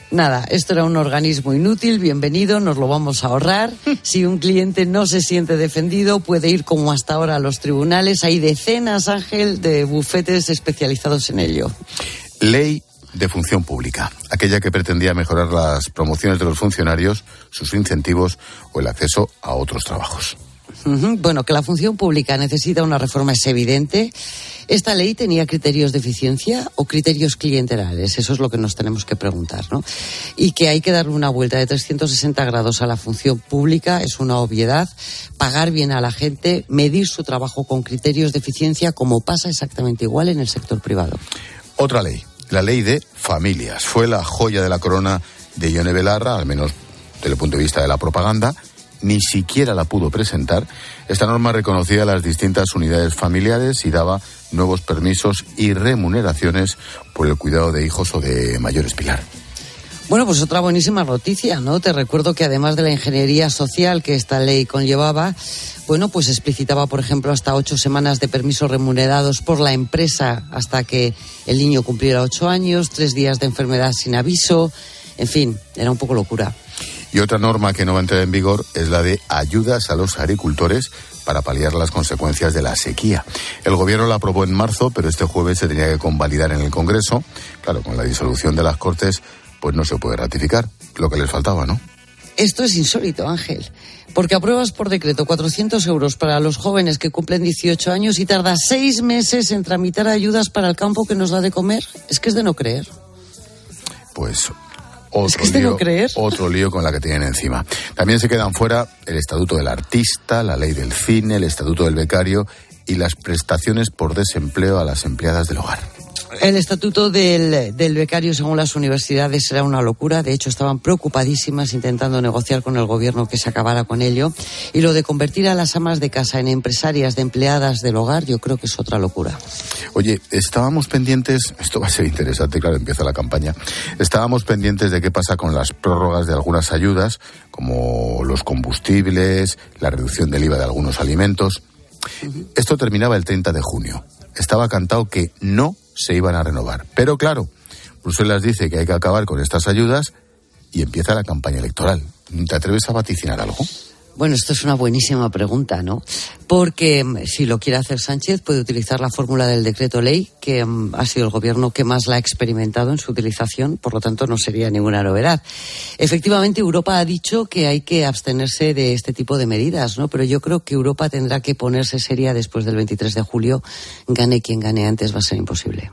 Nada, esto era un organismo inútil, bienvenido, nos lo vamos a ahorrar. Si un cliente no se siente defendido, puede ir como hasta ahora a los tribunales. Hay decenas, Ángel, de bufetes especializados en ello. Ley de función pública, aquella que pretendía mejorar las promociones de los funcionarios, sus incentivos o el acceso a otros trabajos. Uh-huh. Bueno, que la función pública necesita una reforma es evidente. ¿Esta ley tenía criterios de eficiencia o criterios clientelares? Eso es lo que nos tenemos que preguntar, ¿no? Y que hay que darle una vuelta de trescientos sesenta grados a la función pública es una obviedad. Pagar bien a la gente, medir su trabajo con criterios de eficiencia, como pasa exactamente igual en el sector privado. Otra ley, la ley de familias. Fue la joya de la corona de Ione Belarra, al menos desde el punto de vista de la propaganda. Ni siquiera la pudo presentar. Esta norma reconocía las distintas unidades familiares y daba nuevos permisos y remuneraciones por el cuidado de hijos o de mayores, Pilar. Bueno, pues otra buenísima noticia, ¿no? Te recuerdo que además de la ingeniería social que esta ley conllevaba, bueno, pues explicitaba, por ejemplo, hasta ocho semanas de permisos remunerados por la empresa hasta que el niño cumpliera ocho años, tres días de enfermedad sin aviso, en fin, era un poco locura. Y otra norma que no va a entrar en vigor es la de ayudas a los agricultores para paliar las consecuencias de la sequía. El gobierno la aprobó en marzo, pero este jueves se tenía que convalidar en el Congreso. Claro, con la disolución de las Cortes, pues no se puede ratificar, lo que les faltaba, ¿no? Esto es insólito, Ángel, porque apruebas por decreto cuatrocientos euros para los jóvenes que cumplen dieciocho años y tarda seis meses en tramitar ayudas para el campo que nos da de comer. Es que es de no creer. Pues... Otro, es que es de lío, no creer. otro lío con la que tienen encima. También se quedan fuera el Estatuto del Artista, la Ley del Cine, el Estatuto del Becario y las prestaciones por desempleo a las empleadas del hogar. El estatuto del, del becario, según las universidades, era una locura. De hecho, estaban preocupadísimas intentando negociar con el gobierno que se acabara con ello. Y lo de convertir a las amas de casa en empresarias de empleadas del hogar, yo creo que es otra locura. Oye, estábamos pendientes, esto va a ser interesante, claro, empieza la campaña. Estábamos pendientes de qué pasa con las prórrogas de algunas ayudas, como los combustibles, la reducción del I V A de algunos alimentos. Uh-huh. Esto terminaba el treinta de junio. Estaba cantado que no se iban a renovar. Pero claro, Bruselas dice que hay que acabar con estas ayudas y empieza la campaña electoral. ¿Te atreves a vaticinar algo? Bueno, esto es una buenísima pregunta, ¿no? Porque si lo quiere hacer Sánchez, puede utilizar la fórmula del decreto ley, que um, ha sido el gobierno que más la ha experimentado en su utilización, por lo tanto no sería ninguna novedad. Efectivamente, Europa ha dicho que hay que abstenerse de este tipo de medidas, ¿no? Pero yo creo que Europa tendrá que ponerse seria después del veintitrés de julio. Gane quien gane antes, va a ser imposible.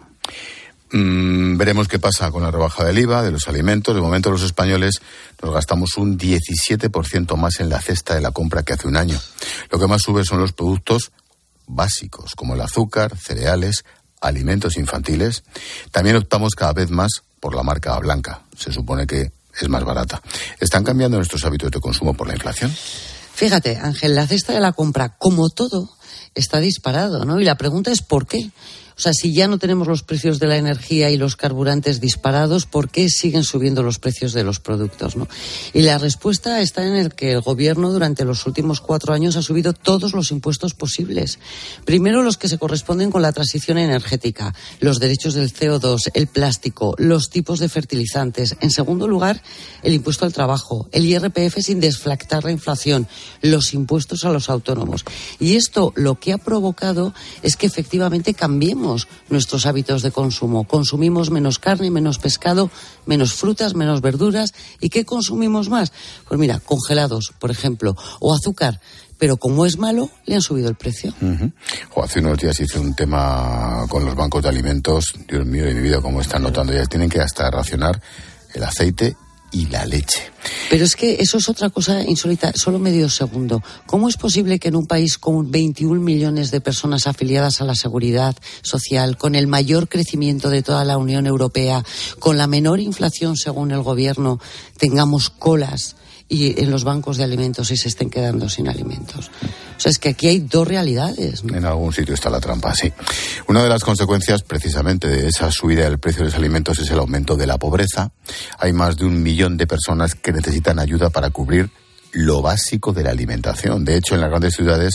Mm, veremos qué pasa con la rebaja del I V A, de los alimentos. De momento los españoles nos gastamos un diecisiete por ciento más en la cesta de la compra que hace un año. Lo que más sube son los productos básicos, como el azúcar, cereales, alimentos infantiles. También optamos cada vez más por la marca blanca. Se supone que es más barata. ¿Están cambiando nuestros hábitos de consumo por la inflación? Fíjate, Ángel, la cesta de la compra, como todo, está disparado, ¿no? Y la pregunta es ¿por qué? O sea, si ya no tenemos los precios de la energía y los carburantes disparados, ¿por qué siguen subiendo los precios de los productos, no? Y la respuesta está en el que el gobierno durante los últimos cuatro años ha subido todos los impuestos posibles. Primero los que se corresponden con la transición energética, los derechos del C O dos, el plástico, los tipos de fertilizantes. En segundo lugar, el impuesto al trabajo, el I R P F sin desflactar la inflación, los impuestos a los autónomos. Y esto lo que ha provocado es que efectivamente cambiemos nuestros hábitos de consumo. Consumimos menos carne, menos pescado, menos frutas, menos verduras. ¿Y qué consumimos más? Pues mira, congelados, por ejemplo, o azúcar. Pero como es malo, le han subido el precio. Uh-huh. O hace unos días hice un tema con los bancos de alimentos. Dios mío de mi vida, cómo están notando. Ya tienen que hasta racionar el aceite y la leche. Pero es que eso es otra cosa insólita, solo medio segundo. ¿Cómo es posible que en un país con veintiún millones de personas afiliadas a la seguridad social, con el mayor crecimiento de toda la Unión Europea, con la menor inflación según el gobierno, tengamos colas y en los bancos de alimentos y se estén quedando sin alimentos? O sea, es que aquí hay dos realidades, ¿no? En algún sitio está la trampa, sí. Una de las consecuencias precisamente de esa subida del precio de los alimentos es el aumento de la pobreza. Hay más de un millón de personas que necesitan ayuda para cubrir lo básico de la alimentación. De hecho, en las grandes ciudades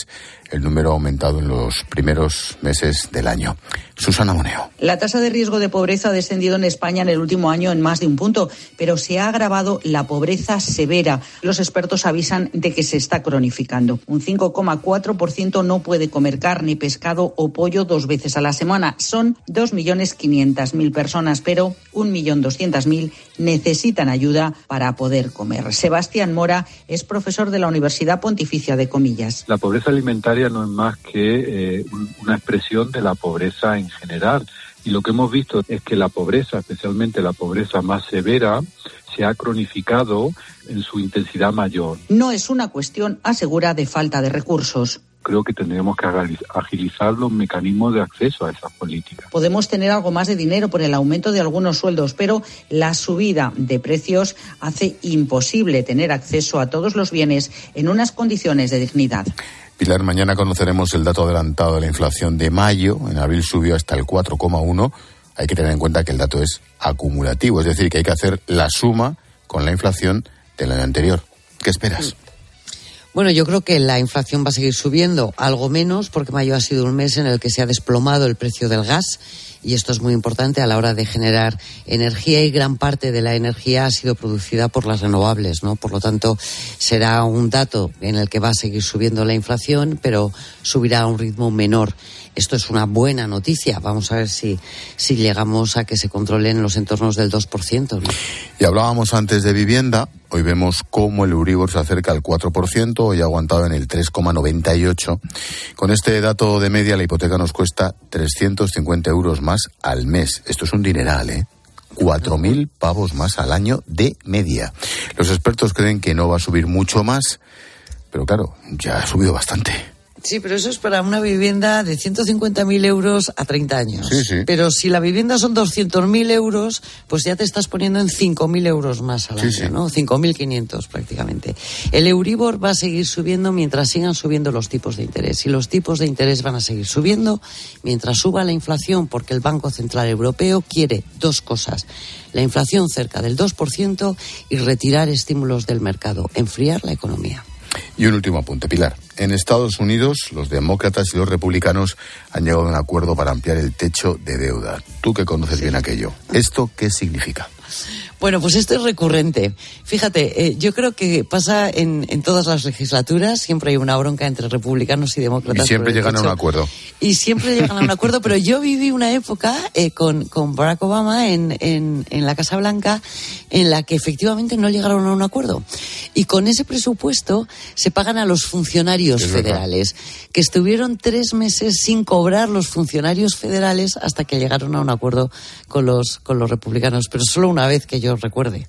el número ha aumentado en los primeros meses del año. Susana Moneo. La tasa de riesgo de pobreza ha descendido en España en el último año en más de un punto, pero se ha agravado la pobreza severa. Los expertos avisan de que se está cronificando. Un cinco coma cuatro por ciento no puede comer carne, pescado o pollo dos veces a la semana. Son dos millones quinientas mil personas, pero un millón doscientas mil necesitan ayuda para poder comer. Sebastián Mora es profesor de la Universidad Pontificia de Comillas. La pobreza alimentaria no es más que eh, una expresión de la pobreza en general. Y lo que hemos visto es que la pobreza, especialmente la pobreza más severa, se ha cronificado en su intensidad mayor. No es una cuestión, asegura, de falta de recursos. Creo que tendremos que agilizar los mecanismos de acceso a esas políticas. Podemos tener algo más de dinero por el aumento de algunos sueldos, pero la subida de precios hace imposible tener acceso a todos los bienes en unas condiciones de dignidad. Pilar, mañana conoceremos el dato adelantado de la inflación de mayo. En abril subió hasta el cuatro coma uno. Hay que tener en cuenta que el dato es acumulativo, es decir, que hay que hacer la suma con la inflación del año anterior. ¿Qué esperas? Bueno, yo creo que la inflación va a seguir subiendo, algo menos, porque mayo ha sido un mes en el que se ha desplomado el precio del gas, y esto es muy importante a la hora de generar energía, y gran parte de la energía ha sido producida por las renovables, ¿no? Por lo tanto, será un dato en el que va a seguir subiendo la inflación, pero subirá a un ritmo menor. Esto es una buena noticia. Vamos a ver si, si llegamos a que se controlen los entornos del dos por ciento, ¿no? Y hablábamos antes de vivienda. Hoy vemos cómo el Euribor se acerca al cuatro por ciento, hoy ha aguantado en el tres coma noventa y ocho. Con este dato de media, la hipoteca nos cuesta trescientos cincuenta euros más al mes. Esto es un dineral, ¿eh? cuatro mil pavos más al año de media. Los expertos creen que no va a subir mucho más, pero claro, ya ha subido bastante. Sí, pero eso es para una vivienda de ciento cincuenta mil euros a treinta años. Sí, sí. Pero si la vivienda son doscientos mil euros, pues ya te estás poniendo en cinco mil euros más al Sí, año, sí. ¿no? cinco mil quinientos prácticamente. El Euribor va a seguir subiendo mientras sigan subiendo los tipos de interés. Y los tipos de interés van a seguir subiendo mientras suba la inflación, porque el Banco Central Europeo quiere dos cosas: la inflación cerca del dos por ciento y retirar estímulos del mercado, enfriar la economía. Y un último apunte, Pilar. En Estados Unidos, los demócratas y los republicanos han llegado a un acuerdo para ampliar el techo de deuda. Tú que conoces bien aquello, ¿esto qué significa? Bueno, pues esto es recurrente. Fíjate, eh, yo creo que pasa en, en todas las legislaturas, siempre hay una bronca entre republicanos y demócratas. Y siempre por el llegan a techo. un acuerdo. Y siempre llegan a un acuerdo, pero yo viví una época eh, con, con Barack Obama en, en, en la Casa Blanca en la que efectivamente no llegaron a un acuerdo. Y con ese presupuesto se pagan a los funcionarios Es verdad. federales, que estuvieron tres meses sin cobrar los funcionarios federales hasta que llegaron a un acuerdo con los, con los republicanos, pero solo una vez que yo recuerde.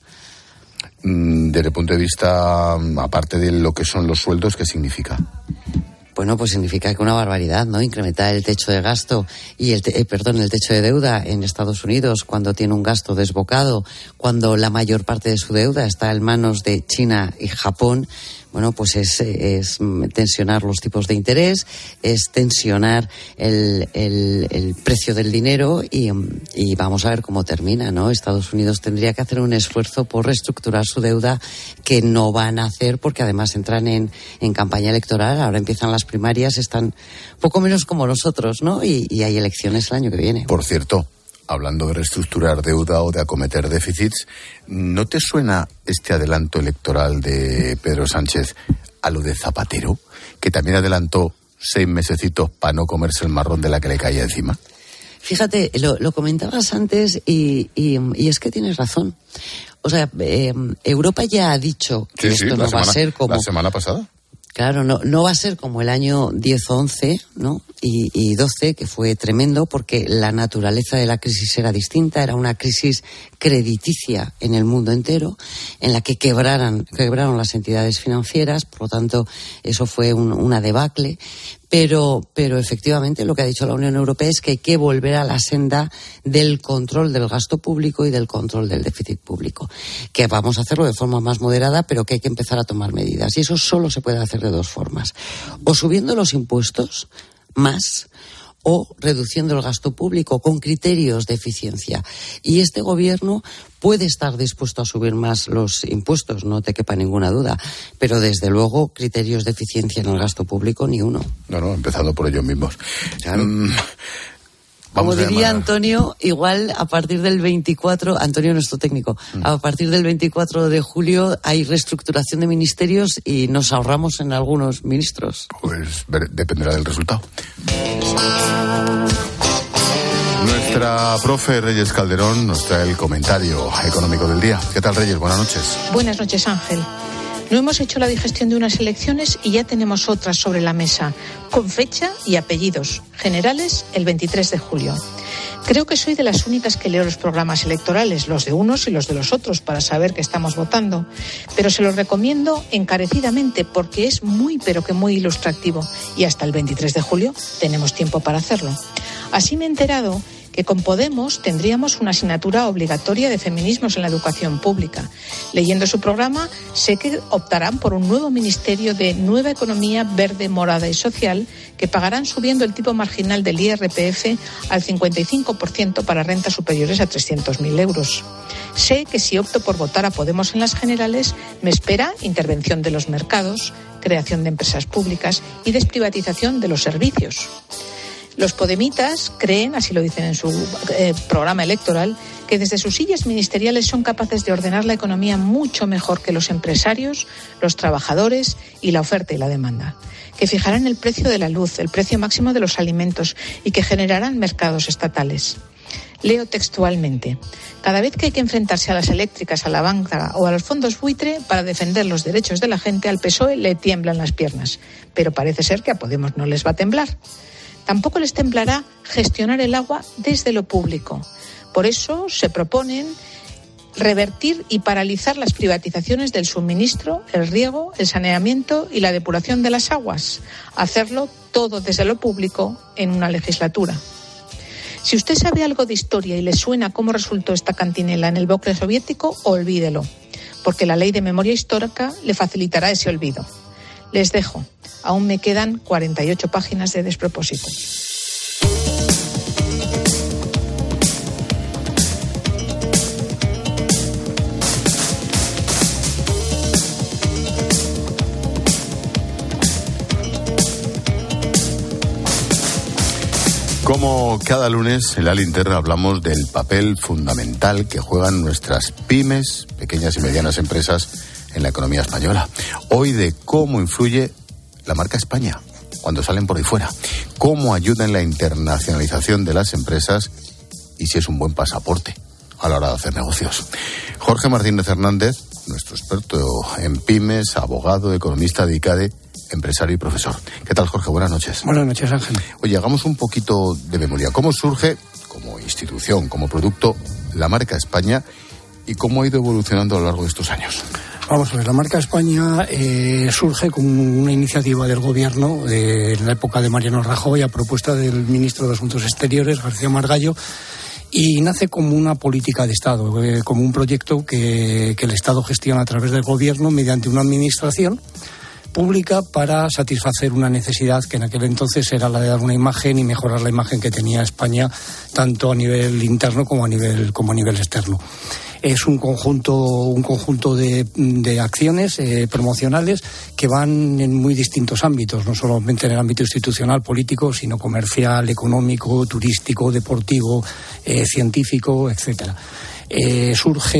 Desde el punto de vista, aparte de lo que son los sueldos, ¿qué significa? Bueno, pues significa que una barbaridad, ¿no? Incrementar el techo de gasto y el, te- eh, perdón, el techo de deuda en Estados Unidos cuando tiene un gasto desbocado, cuando la mayor parte de su deuda está en manos de China y Japón. Bueno, pues es, es tensionar los tipos de interés, es tensionar el, el, el precio del dinero y, y vamos a ver cómo termina, ¿no? Estados Unidos tendría que hacer un esfuerzo por reestructurar su deuda, que no van a hacer porque además entran en, en campaña electoral. Ahora empiezan las primarias, están poco menos como nosotros, ¿no? Y, y hay elecciones el año que viene. Por cierto, hablando de reestructurar deuda o de acometer déficits, ¿no te suena este adelanto electoral de Pedro Sánchez a lo de Zapatero, que también adelantó seis mesecitos para no comerse el marrón de la que le caía encima? Fíjate, lo, lo comentabas antes y, y, y es que tienes razón. O sea, eh, Europa ya ha dicho que Sí, esto sí, no la va semana, a ser como... la semana pasada. Claro, no, no va a ser como el año diez once, ¿no? Y, y doce, que fue tremendo porque la naturaleza de la crisis era distinta, era una crisis crediticia en el mundo entero, en la que quebraran, quebraron las entidades financieras, por lo tanto, eso fue un, una debacle. Pero, pero efectivamente lo que ha dicho la Unión Europea es que hay que volver a la senda del control del gasto público y del control del déficit público. Que vamos a hacerlo de forma más moderada, pero que hay que empezar a tomar medidas. Y eso solo se puede hacer de dos formas. O subiendo los impuestos más, o reduciendo el gasto público con criterios de eficiencia. Y este gobierno puede estar dispuesto a subir más los impuestos, no te quepa ninguna duda, pero desde luego criterios de eficiencia en el gasto público ni uno. No, no, empezando por ellos mismos. Claro. Mm. Como Vamos diría Antonio, igual a partir del veinticuatro, Antonio nuestro técnico, mm. a partir del veinticuatro de julio hay reestructuración de ministerios y nos ahorramos en algunos ministros. Pues dependerá del resultado. Nuestra profe Reyes Calderón nos trae el comentario económico del día. ¿Qué tal, Reyes? Buenas noches. Buenas noches, Ángel. No hemos hecho la digestión de unas elecciones y ya tenemos otras sobre la mesa, con fecha y apellidos, generales el veintitrés de julio. Creo que soy de las únicas que leo los programas electorales, los de unos y los de los otros, para saber qué estamos votando. Pero se los recomiendo encarecidamente porque es muy, pero que muy ilustrativo. Y hasta el veintitrés de julio tenemos tiempo para hacerlo. Así me he enterado que con Podemos tendríamos una asignatura obligatoria de feminismos en la educación pública. Leyendo su programa, sé que optarán por un nuevo ministerio de nueva economía verde, morada y social, que pagarán subiendo el tipo marginal del I R P F al cincuenta y cinco por ciento para rentas superiores a trescientos mil euros. Sé que si opto por votar a Podemos en las generales, me espera intervención de los mercados, creación de empresas públicas y desprivatización de los servicios. Los podemitas creen, así lo dicen en su eh, programa electoral, que desde sus sillas ministeriales son capaces de ordenar la economía mucho mejor que los empresarios, los trabajadores y la oferta y la demanda, que fijarán el precio de la luz, el precio máximo de los alimentos y que generarán mercados estatales. Leo textualmente: cada vez que hay que enfrentarse a las eléctricas, a la banca o a los fondos buitre para defender los derechos de la gente, al P S O E le tiemblan las piernas. Pero parece ser que a Podemos no les va a temblar. Tampoco les temblará gestionar el agua desde lo público. Por eso se proponen revertir y paralizar las privatizaciones del suministro, el riego, el saneamiento y la depuración de las aguas. Hacerlo todo desde lo público en una legislatura. Si usted sabe algo de historia y le suena cómo resultó esta cantinela en el bloque soviético, olvídelo, porque la ley de memoria histórica le facilitará ese olvido. Les dejo. Aún me quedan cuarenta y ocho páginas de despropósito. Como cada lunes en la linterna hablamos del papel fundamental que juegan nuestras pymes, pequeñas y medianas empresas, en la economía española. Hoy de cómo influye la marca España cuando salen por ahí fuera, cómo ayuda en la internacionalización de las empresas y si es un buen pasaporte a la hora de hacer negocios. Jorge Martínez Hernández, nuestro experto en pymes, abogado, economista de ICADE, empresario y profesor. ¿Qué tal, Jorge? Buenas noches. Buenas noches, Ángel. Oye, hagamos un poquito de memoria. ¿Cómo surge, como institución, como producto, la marca España y cómo ha ido evolucionando a lo largo de estos años? Vamos a ver, la marca España eh, surge como una iniciativa del gobierno eh, en la época de Mariano Rajoy a propuesta del ministro de Asuntos Exteriores, García Margallo, y nace como una política de Estado, eh, como un proyecto que, que el Estado gestiona a través del gobierno mediante una administración pública para satisfacer una necesidad que en aquel entonces era la de dar una imagen y mejorar la imagen que tenía España tanto a nivel interno como a nivel, como a nivel externo. Es un conjunto, un conjunto de, de acciones eh, promocionales que van en muy distintos ámbitos, no solamente en el ámbito institucional, político, sino comercial, económico, turístico, deportivo, eh, científico, etcétera. Eh,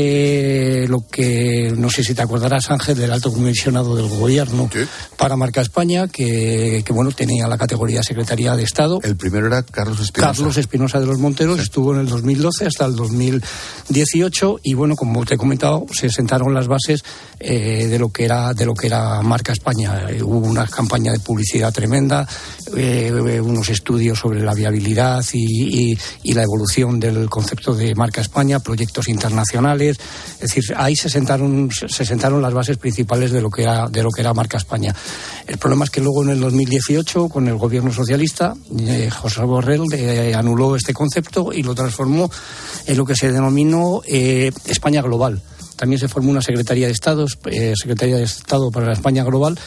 surge lo que, no sé si te acordarás, Ángel, del alto comisionado del gobierno ¿Sí? para Marca España, que, que bueno, tenía la categoría de Secretaría de Estado. El primero era Carlos Espinosa. Carlos Espinosa de los Monteros, sí. Estuvo en el dos mil doce hasta el dos mil dieciocho y bueno, como te he comentado, se sentaron las bases eh, de lo que era de lo que era Marca España. Eh, hubo una campaña de publicidad tremenda, eh, unos estudios sobre la viabilidad y, y, y la evolución del concepto de Marca España, proyectos internacionales, es decir, ahí se sentaron se sentaron las bases principales de lo que era de lo que era Marca España. El problema es que luego en el dos mil dieciocho, con el gobierno socialista, eh, José Borrell eh, anuló este concepto y lo transformó en lo que se denominó eh, España Global. También se formó una Secretaría de Estado, eh, Secretaría de Estado para la España Global,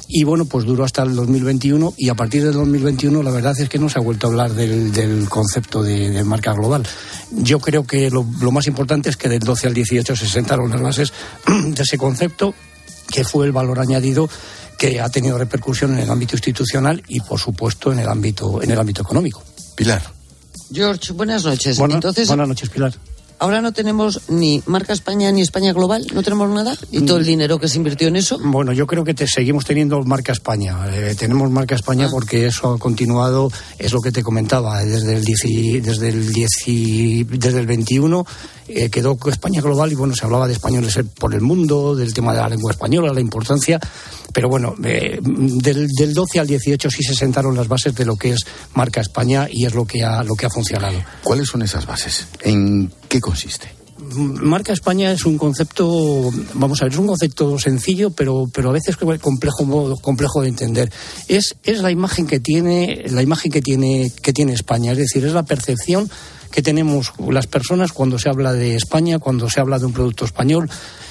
y bueno, pues duró hasta el dos mil veintiuno, y a partir del dos mil veintiuno la verdad es que no se ha vuelto a hablar del, del concepto de, de marca global. Yo creo que lo, lo más importante es que del doce al dieciocho se sentaron las bases de ese concepto, que fue el valor añadido que ha tenido repercusión en el ámbito institucional y, por supuesto, en el ámbito, en el ámbito económico. Pilar. George, buenas noches. Buena, Entonces, buenas noches, Pilar. Ahora no tenemos ni marca España ni España Global, no tenemos nada, y todo el dinero que se invirtió en eso. Bueno, yo creo que te, seguimos teniendo marca España. Eh, tenemos marca España ah. porque eso ha continuado, es lo que te comentaba, desde el diez, desde el diez, desde el veintiuno eh, quedó España Global, y bueno, se hablaba de españoles por el mundo, del tema de la lengua española, la importancia, pero bueno, eh, del, del doce al dieciocho sí se sentaron las bases de lo que es marca España, y es lo que ha, lo que ha funcionado. ¿Cuáles son esas bases? ¿En qué consiste? Marca España es un concepto, vamos a ver, es un concepto sencillo, pero, pero a veces complejo, complejo de entender. Es, es la imagen que tiene, la imagen que tiene, que tiene España, es decir, es la percepción que tenemos las personas cuando se habla de España, cuando se habla de un producto español.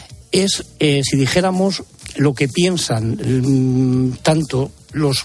Es, eh, si dijéramos, lo que piensan mmm, tanto los,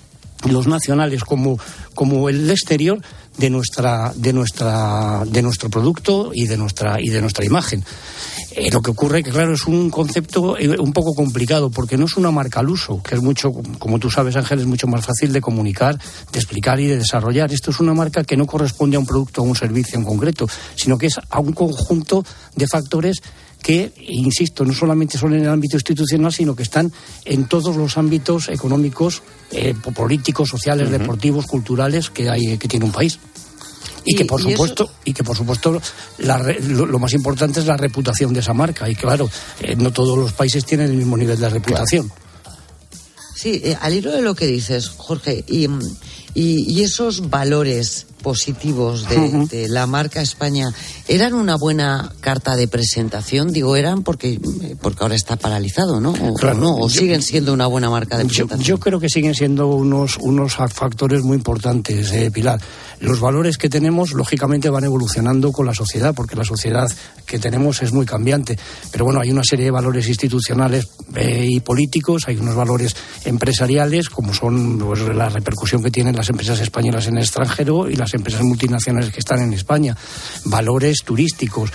los nacionales como, como el exterior de nuestra de nuestra de nuestro producto y de nuestra y de nuestra imagen. Eh, lo que ocurre que, claro, es un concepto eh, un poco complicado, porque no es una marca al uso, que es mucho, como tú sabes, Ángel, es mucho más fácil de comunicar, de explicar y de desarrollar. Esto es una marca que no corresponde a un producto o a un servicio en concreto, sino que es a un conjunto de factores que, insisto, no solamente son en el ámbito institucional, sino que están en todos los ámbitos económicos, eh, políticos, sociales, uh-huh. deportivos, culturales que hay, que tiene un país. Y, y que por y supuesto eso... y que por supuesto la, lo, lo más importante es la reputación de esa marca, y claro, eh, no todos los países tienen el mismo nivel de reputación. Claro. Sí, eh, al hilo de lo que dices, Jorge, y, y, y esos valores positivos de, uh-huh. de la marca España, ¿eran una buena carta de presentación? Digo, eran porque porque ahora está paralizado, ¿no? O, claro, no, o yo, siguen siendo una buena marca de presentación. Yo, yo creo que siguen siendo unos unos factores muy importantes, eh, Pilar. Los valores que tenemos, lógicamente, van evolucionando con la sociedad, porque la sociedad que tenemos es muy cambiante. Pero bueno, hay una serie de valores institucionales eh, y políticos, hay unos valores empresariales, como son pues, la repercusión que tienen las empresas españolas en el extranjero y las empresas multinacionales que están en España, valores turísticos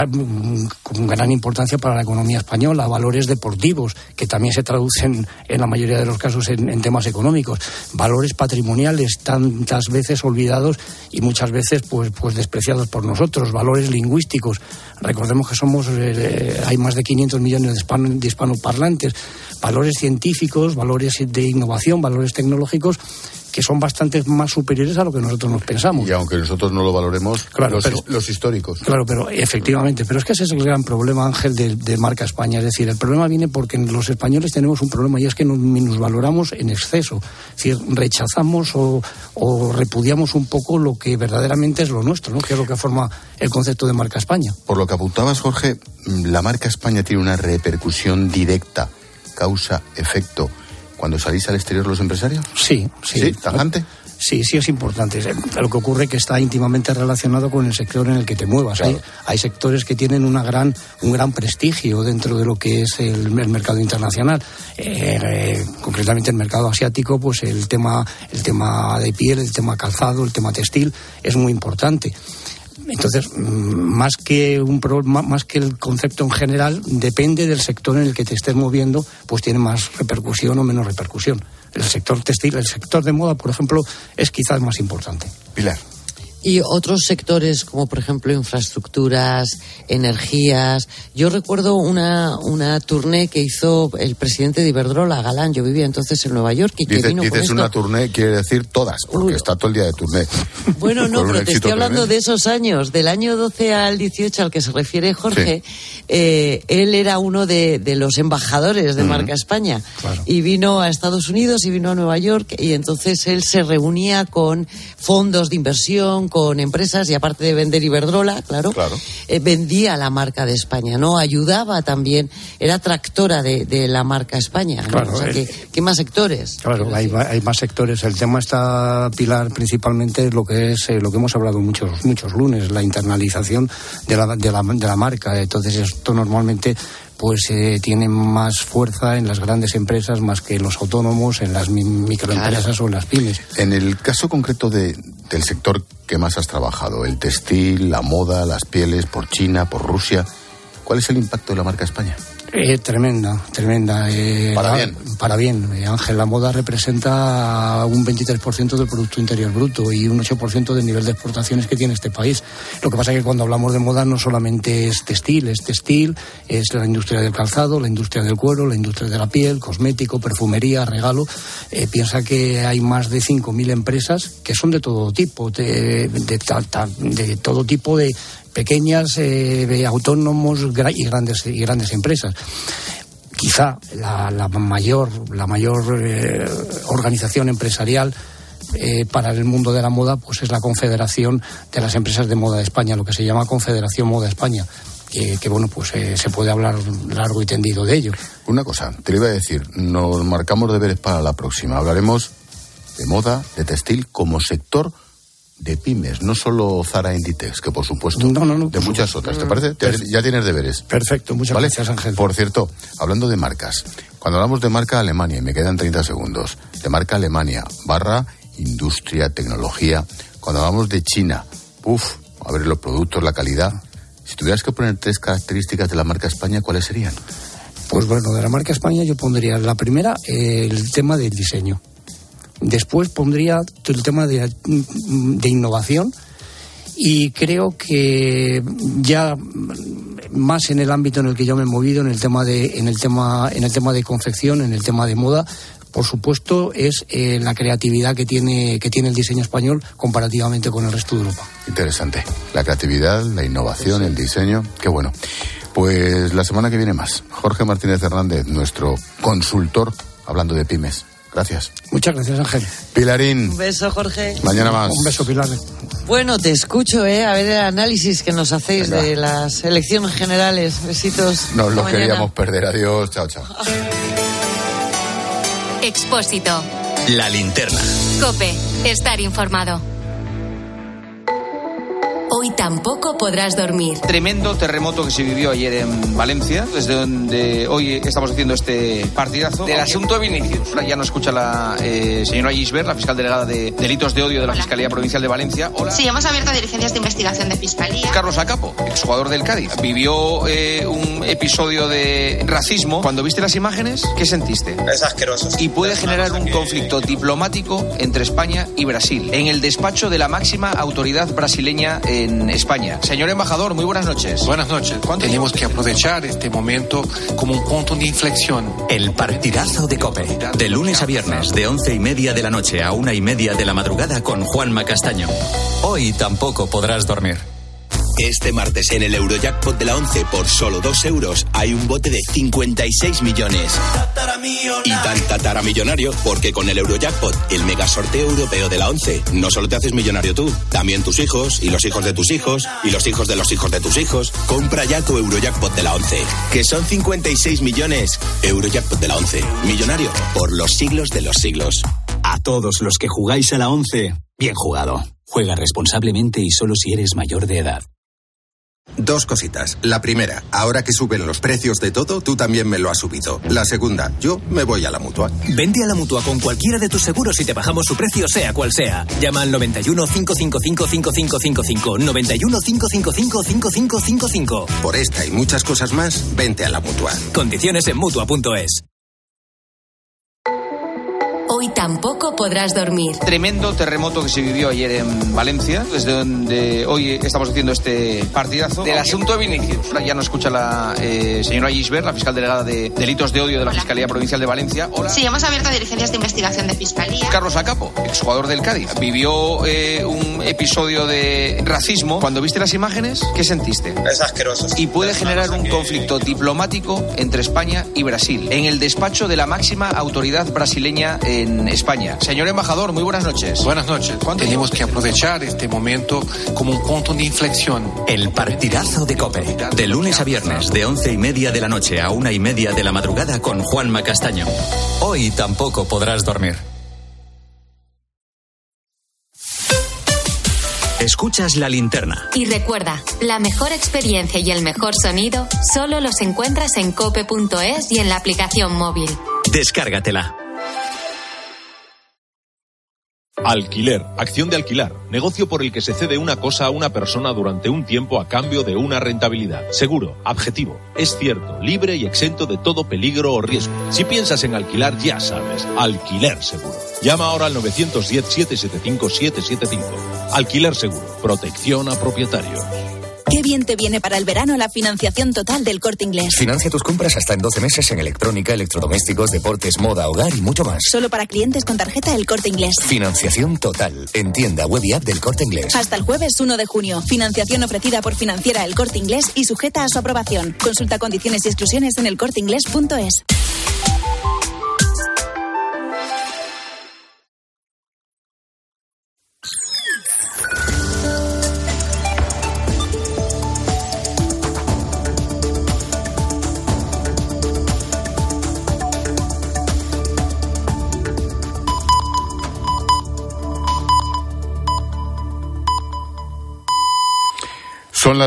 con gran importancia para la economía española, valores deportivos que también se traducen en la mayoría de los casos en, en temas económicos, valores patrimoniales tantas veces olvidados y muchas veces pues, pues despreciados por nosotros, valores lingüísticos. Recordemos que somos eh, hay más de quinientos millones de, hispano, de hispanoparlantes, valores científicos, valores de innovación, valores tecnológicos que son bastante más superiores a lo que nosotros nos pensamos. Y aunque nosotros no lo valoremos, claro, los, pero, los históricos. Claro, pero efectivamente, pero es que ese es el gran problema, Ángel, de, de marca España. Es decir, el problema viene porque los españoles tenemos un problema, y es que nos minusvaloramos en exceso. Es decir, rechazamos o, o repudiamos un poco lo que verdaderamente es lo nuestro, ¿no? Que es lo que forma el concepto de marca España. Por lo que apuntabas, Jorge, la marca España tiene una repercusión directa, causa-efecto, cuando salís al exterior los empresarios. Sí, sí. ¿Sí? ¿Tajante? Sí, sí es importante. Lo que ocurre es que está íntimamente relacionado con el sector en el que te muevas. Claro. Hay, hay sectores que tienen una gran, un gran prestigio dentro de lo que es el, el mercado internacional. Eh, eh, concretamente el mercado asiático, pues el tema, el tema de piel, el tema calzado, el tema textil es muy importante. Entonces, más que un pro, más que el concepto en general, depende del sector en el que te estés moviendo, pues tiene más repercusión o menos repercusión. El sector textil, el sector de moda, por ejemplo, es quizás más importante. Pilar. Y otros sectores como, por ejemplo, infraestructuras, energías. Yo recuerdo una una tournée que hizo el presidente de Iberdrola, Galán. Yo vivía entonces en Nueva York y que Dice, vino dices con esto. Una tournée, quiere decir todas, porque Uy. está todo el día de tournée. Bueno, no, pero te estoy hablando tremendo. de esos años, del año doce al dieciocho al que se refiere Jorge. Sí. Eh, él era uno de, de los embajadores de uh-huh. marca España. Claro. Y vino a Estados Unidos y vino a Nueva York, y entonces él se reunía con fondos de inversión, con empresas, y aparte de vender Iberdrola, claro, claro. Eh, vendía la marca de España, ¿no? Ayudaba también, era tractora de, de la marca España, ¿no? Claro, o sea, el, que, ¿qué más sectores? Claro, hay, hay más sectores. El tema está, Pilar, principalmente lo que es eh, lo que hemos hablado muchos muchos lunes, la internalización de la, de la, de la marca. Entonces esto normalmente pues eh, tienen más fuerza en las grandes empresas más que en los autónomos, en las mi- microempresas claro. o en las pymes. En el caso concreto de, del sector que más has trabajado, el textil, la moda, las pieles, por China, por Rusia, ¿cuál es el impacto de la marca España? Eh, tremenda, tremenda. Eh, para bien. Para bien. Eh, Ángel, la moda representa un veintitrés por ciento del Producto Interior Bruto y un ocho por ciento del nivel de exportaciones que tiene este país. Lo que pasa es que cuando hablamos de moda no solamente es textil, es textil, es la industria del calzado, la industria del cuero, la industria de la piel, cosmético, perfumería, regalo. Eh, piensa que hay más de cinco mil empresas que son de todo tipo, de, de, de, de todo tipo de pequeñas, eh, autónomos y grandes y grandes empresas. Quizá la, la mayor la mayor eh, organización empresarial eh, para el mundo de la moda pues es la Confederación de las Empresas de Moda de España, lo que se llama Confederación Moda España. Que, que bueno, pues eh, se puede hablar largo y tendido de ello. Una cosa, te lo iba a decir, nos marcamos deberes para la próxima. Hablaremos de moda, de textil como sector de pymes, no solo Zara Inditex, que por supuesto, no, no, no, de muchas supuesto. otras. ¿Te parece? Perfecto. Ya tienes deberes. Perfecto, muchas ¿Vale? gracias, Ángel. Por cierto, hablando de marcas, cuando hablamos de marca Alemania, y me quedan treinta segundos, de marca Alemania, barra industria, tecnología, cuando hablamos de China, uff, a ver los productos, la calidad, si tuvieras que poner tres características de la marca España, ¿cuáles serían? Pues bueno, de la marca España yo pondría la primera, eh, el tema del diseño. Después pondría el tema de, de innovación y creo que ya más en el ámbito en el que yo me he movido, en el tema de, en el tema, en el tema de confección, en el tema de moda, por supuesto es eh, la creatividad que tiene, que tiene el diseño español comparativamente con el resto de Europa. Interesante. La creatividad, la innovación, el diseño, qué bueno. Pues la semana que viene más. Jorge Martínez Hernández, nuestro consultor, hablando de pymes. Gracias. Muchas gracias, Ángel. Pilarín. Un beso, Jorge. Mañana más. Un beso, Pilar. Bueno, te escucho, ¿eh? A ver el análisis que nos hacéis Venga. de las elecciones generales. Besitos. Nos lo queríamos perder. Adiós. Chao, chao. Expósito. La linterna. COPE. Estar informado. Hoy tampoco podrás dormir. Tremendo terremoto que se vivió ayer en Valencia, desde donde hoy estamos haciendo este partidazo. Del asunto de Vinicius. Ya nos escucha la eh, señora Gisbert, la fiscal delegada de delitos de odio de la Hola. Fiscalía Provincial de Valencia. Hola. Sí, hemos abierto diligencias de investigación de fiscalía. Carlos Acapo, exjugador del Cádiz, vivió eh, un episodio de racismo. Cuando viste las imágenes, ¿qué sentiste? Es asqueroso. Y puede generar un conflicto diplomático entre España y Brasil, en el despacho de la máxima autoridad brasileña en España. Señor embajador, muy buenas noches. Buenas noches. Tenemos que aprovechar este momento como un punto de inflexión. El partidazo de COPE. De lunes a viernes, de once y media de la noche a una y media de la madrugada con Juanma Castaño. Hoy tampoco podrás dormir. Este martes en el Eurojackpot de la once, por solo dos euros, hay un bote de cincuenta y seis millones. Y tan tataramillonario, porque con el Eurojackpot, el mega sorteo europeo de la once, no solo te haces millonario tú, también tus hijos, y los hijos de tus hijos, y los hijos de los hijos de tus hijos. Compra ya tu Eurojackpot de la once, que son cincuenta y seis millones. Eurojackpot de la once, millonario por los siglos de los siglos. A todos los que jugáis a la once, bien jugado. Juega responsablemente y solo si eres mayor de edad. Dos cositas. La primera, ahora que suben los precios de todo, tú también me lo has subido. La segunda, yo me voy a la Mutua. Vente a la Mutua con cualquiera de tus seguros y te bajamos su precio sea cual sea. Llama al noventa y uno, cinco cinco cinco, cinco cinco cinco cinco, noventa y uno, cinco cinco cinco, cinco cinco cinco cinco. Por esta y muchas cosas más, vente a la Mutua. Condiciones en Mutua punto es. Hoy tampoco podrás dormir. Tremendo terremoto que se vivió ayer en Valencia, desde donde hoy estamos haciendo este partidazo. Del asunto de Vinicius. Ya nos escucha la eh, señora Gisbert, la fiscal delegada de delitos de odio de la Hola. Fiscalía Provincial de Valencia. Hola. Sí, hemos abierto diligencias de investigación de fiscalía. Carlos Acapo, exjugador del Cádiz, vivió eh, un episodio de racismo. Cuando viste las imágenes, ¿qué sentiste? Es asqueroso. Y puede generar un conflicto diplomático entre España y Brasil, en el despacho de la máxima autoridad brasileña en España. Señor embajador, muy buenas noches. Buenas noches. Tenemos que aprovechar este momento como un punto de inflexión. El partidazo de COPE. De lunes a viernes, de once y media de la noche a una y media de la madrugada con Juanma Castaño. Hoy tampoco podrás dormir. Escuchas La Linterna. Y recuerda, la mejor experiencia y el mejor sonido solo los encuentras en cope punto es y en la aplicación móvil. Descárgatela. Alquiler, acción de alquilar, negocio por el que se cede una cosa a una persona durante un tiempo a cambio de una rentabilidad. Seguro, objetivo, es cierto, libre y exento de todo peligro o riesgo. Si piensas en alquilar, ya sabes, Alquiler Seguro. Llama ahora al nueve uno cero, siete siete cinco, siete siete cinco. Alquiler Seguro, protección a propietarios. Qué bien te viene para el verano la financiación total del Corte Inglés. Financia tus compras hasta en doce meses en electrónica, electrodomésticos, deportes, moda, hogar y mucho más. Solo para clientes con tarjeta El Corte Inglés. Financiación total. En tienda, web y app del Corte Inglés. Hasta el jueves uno de junio. Financiación ofrecida por Financiera El Corte Inglés y sujeta a su aprobación. Consulta condiciones y exclusiones en el corte inglés punto es.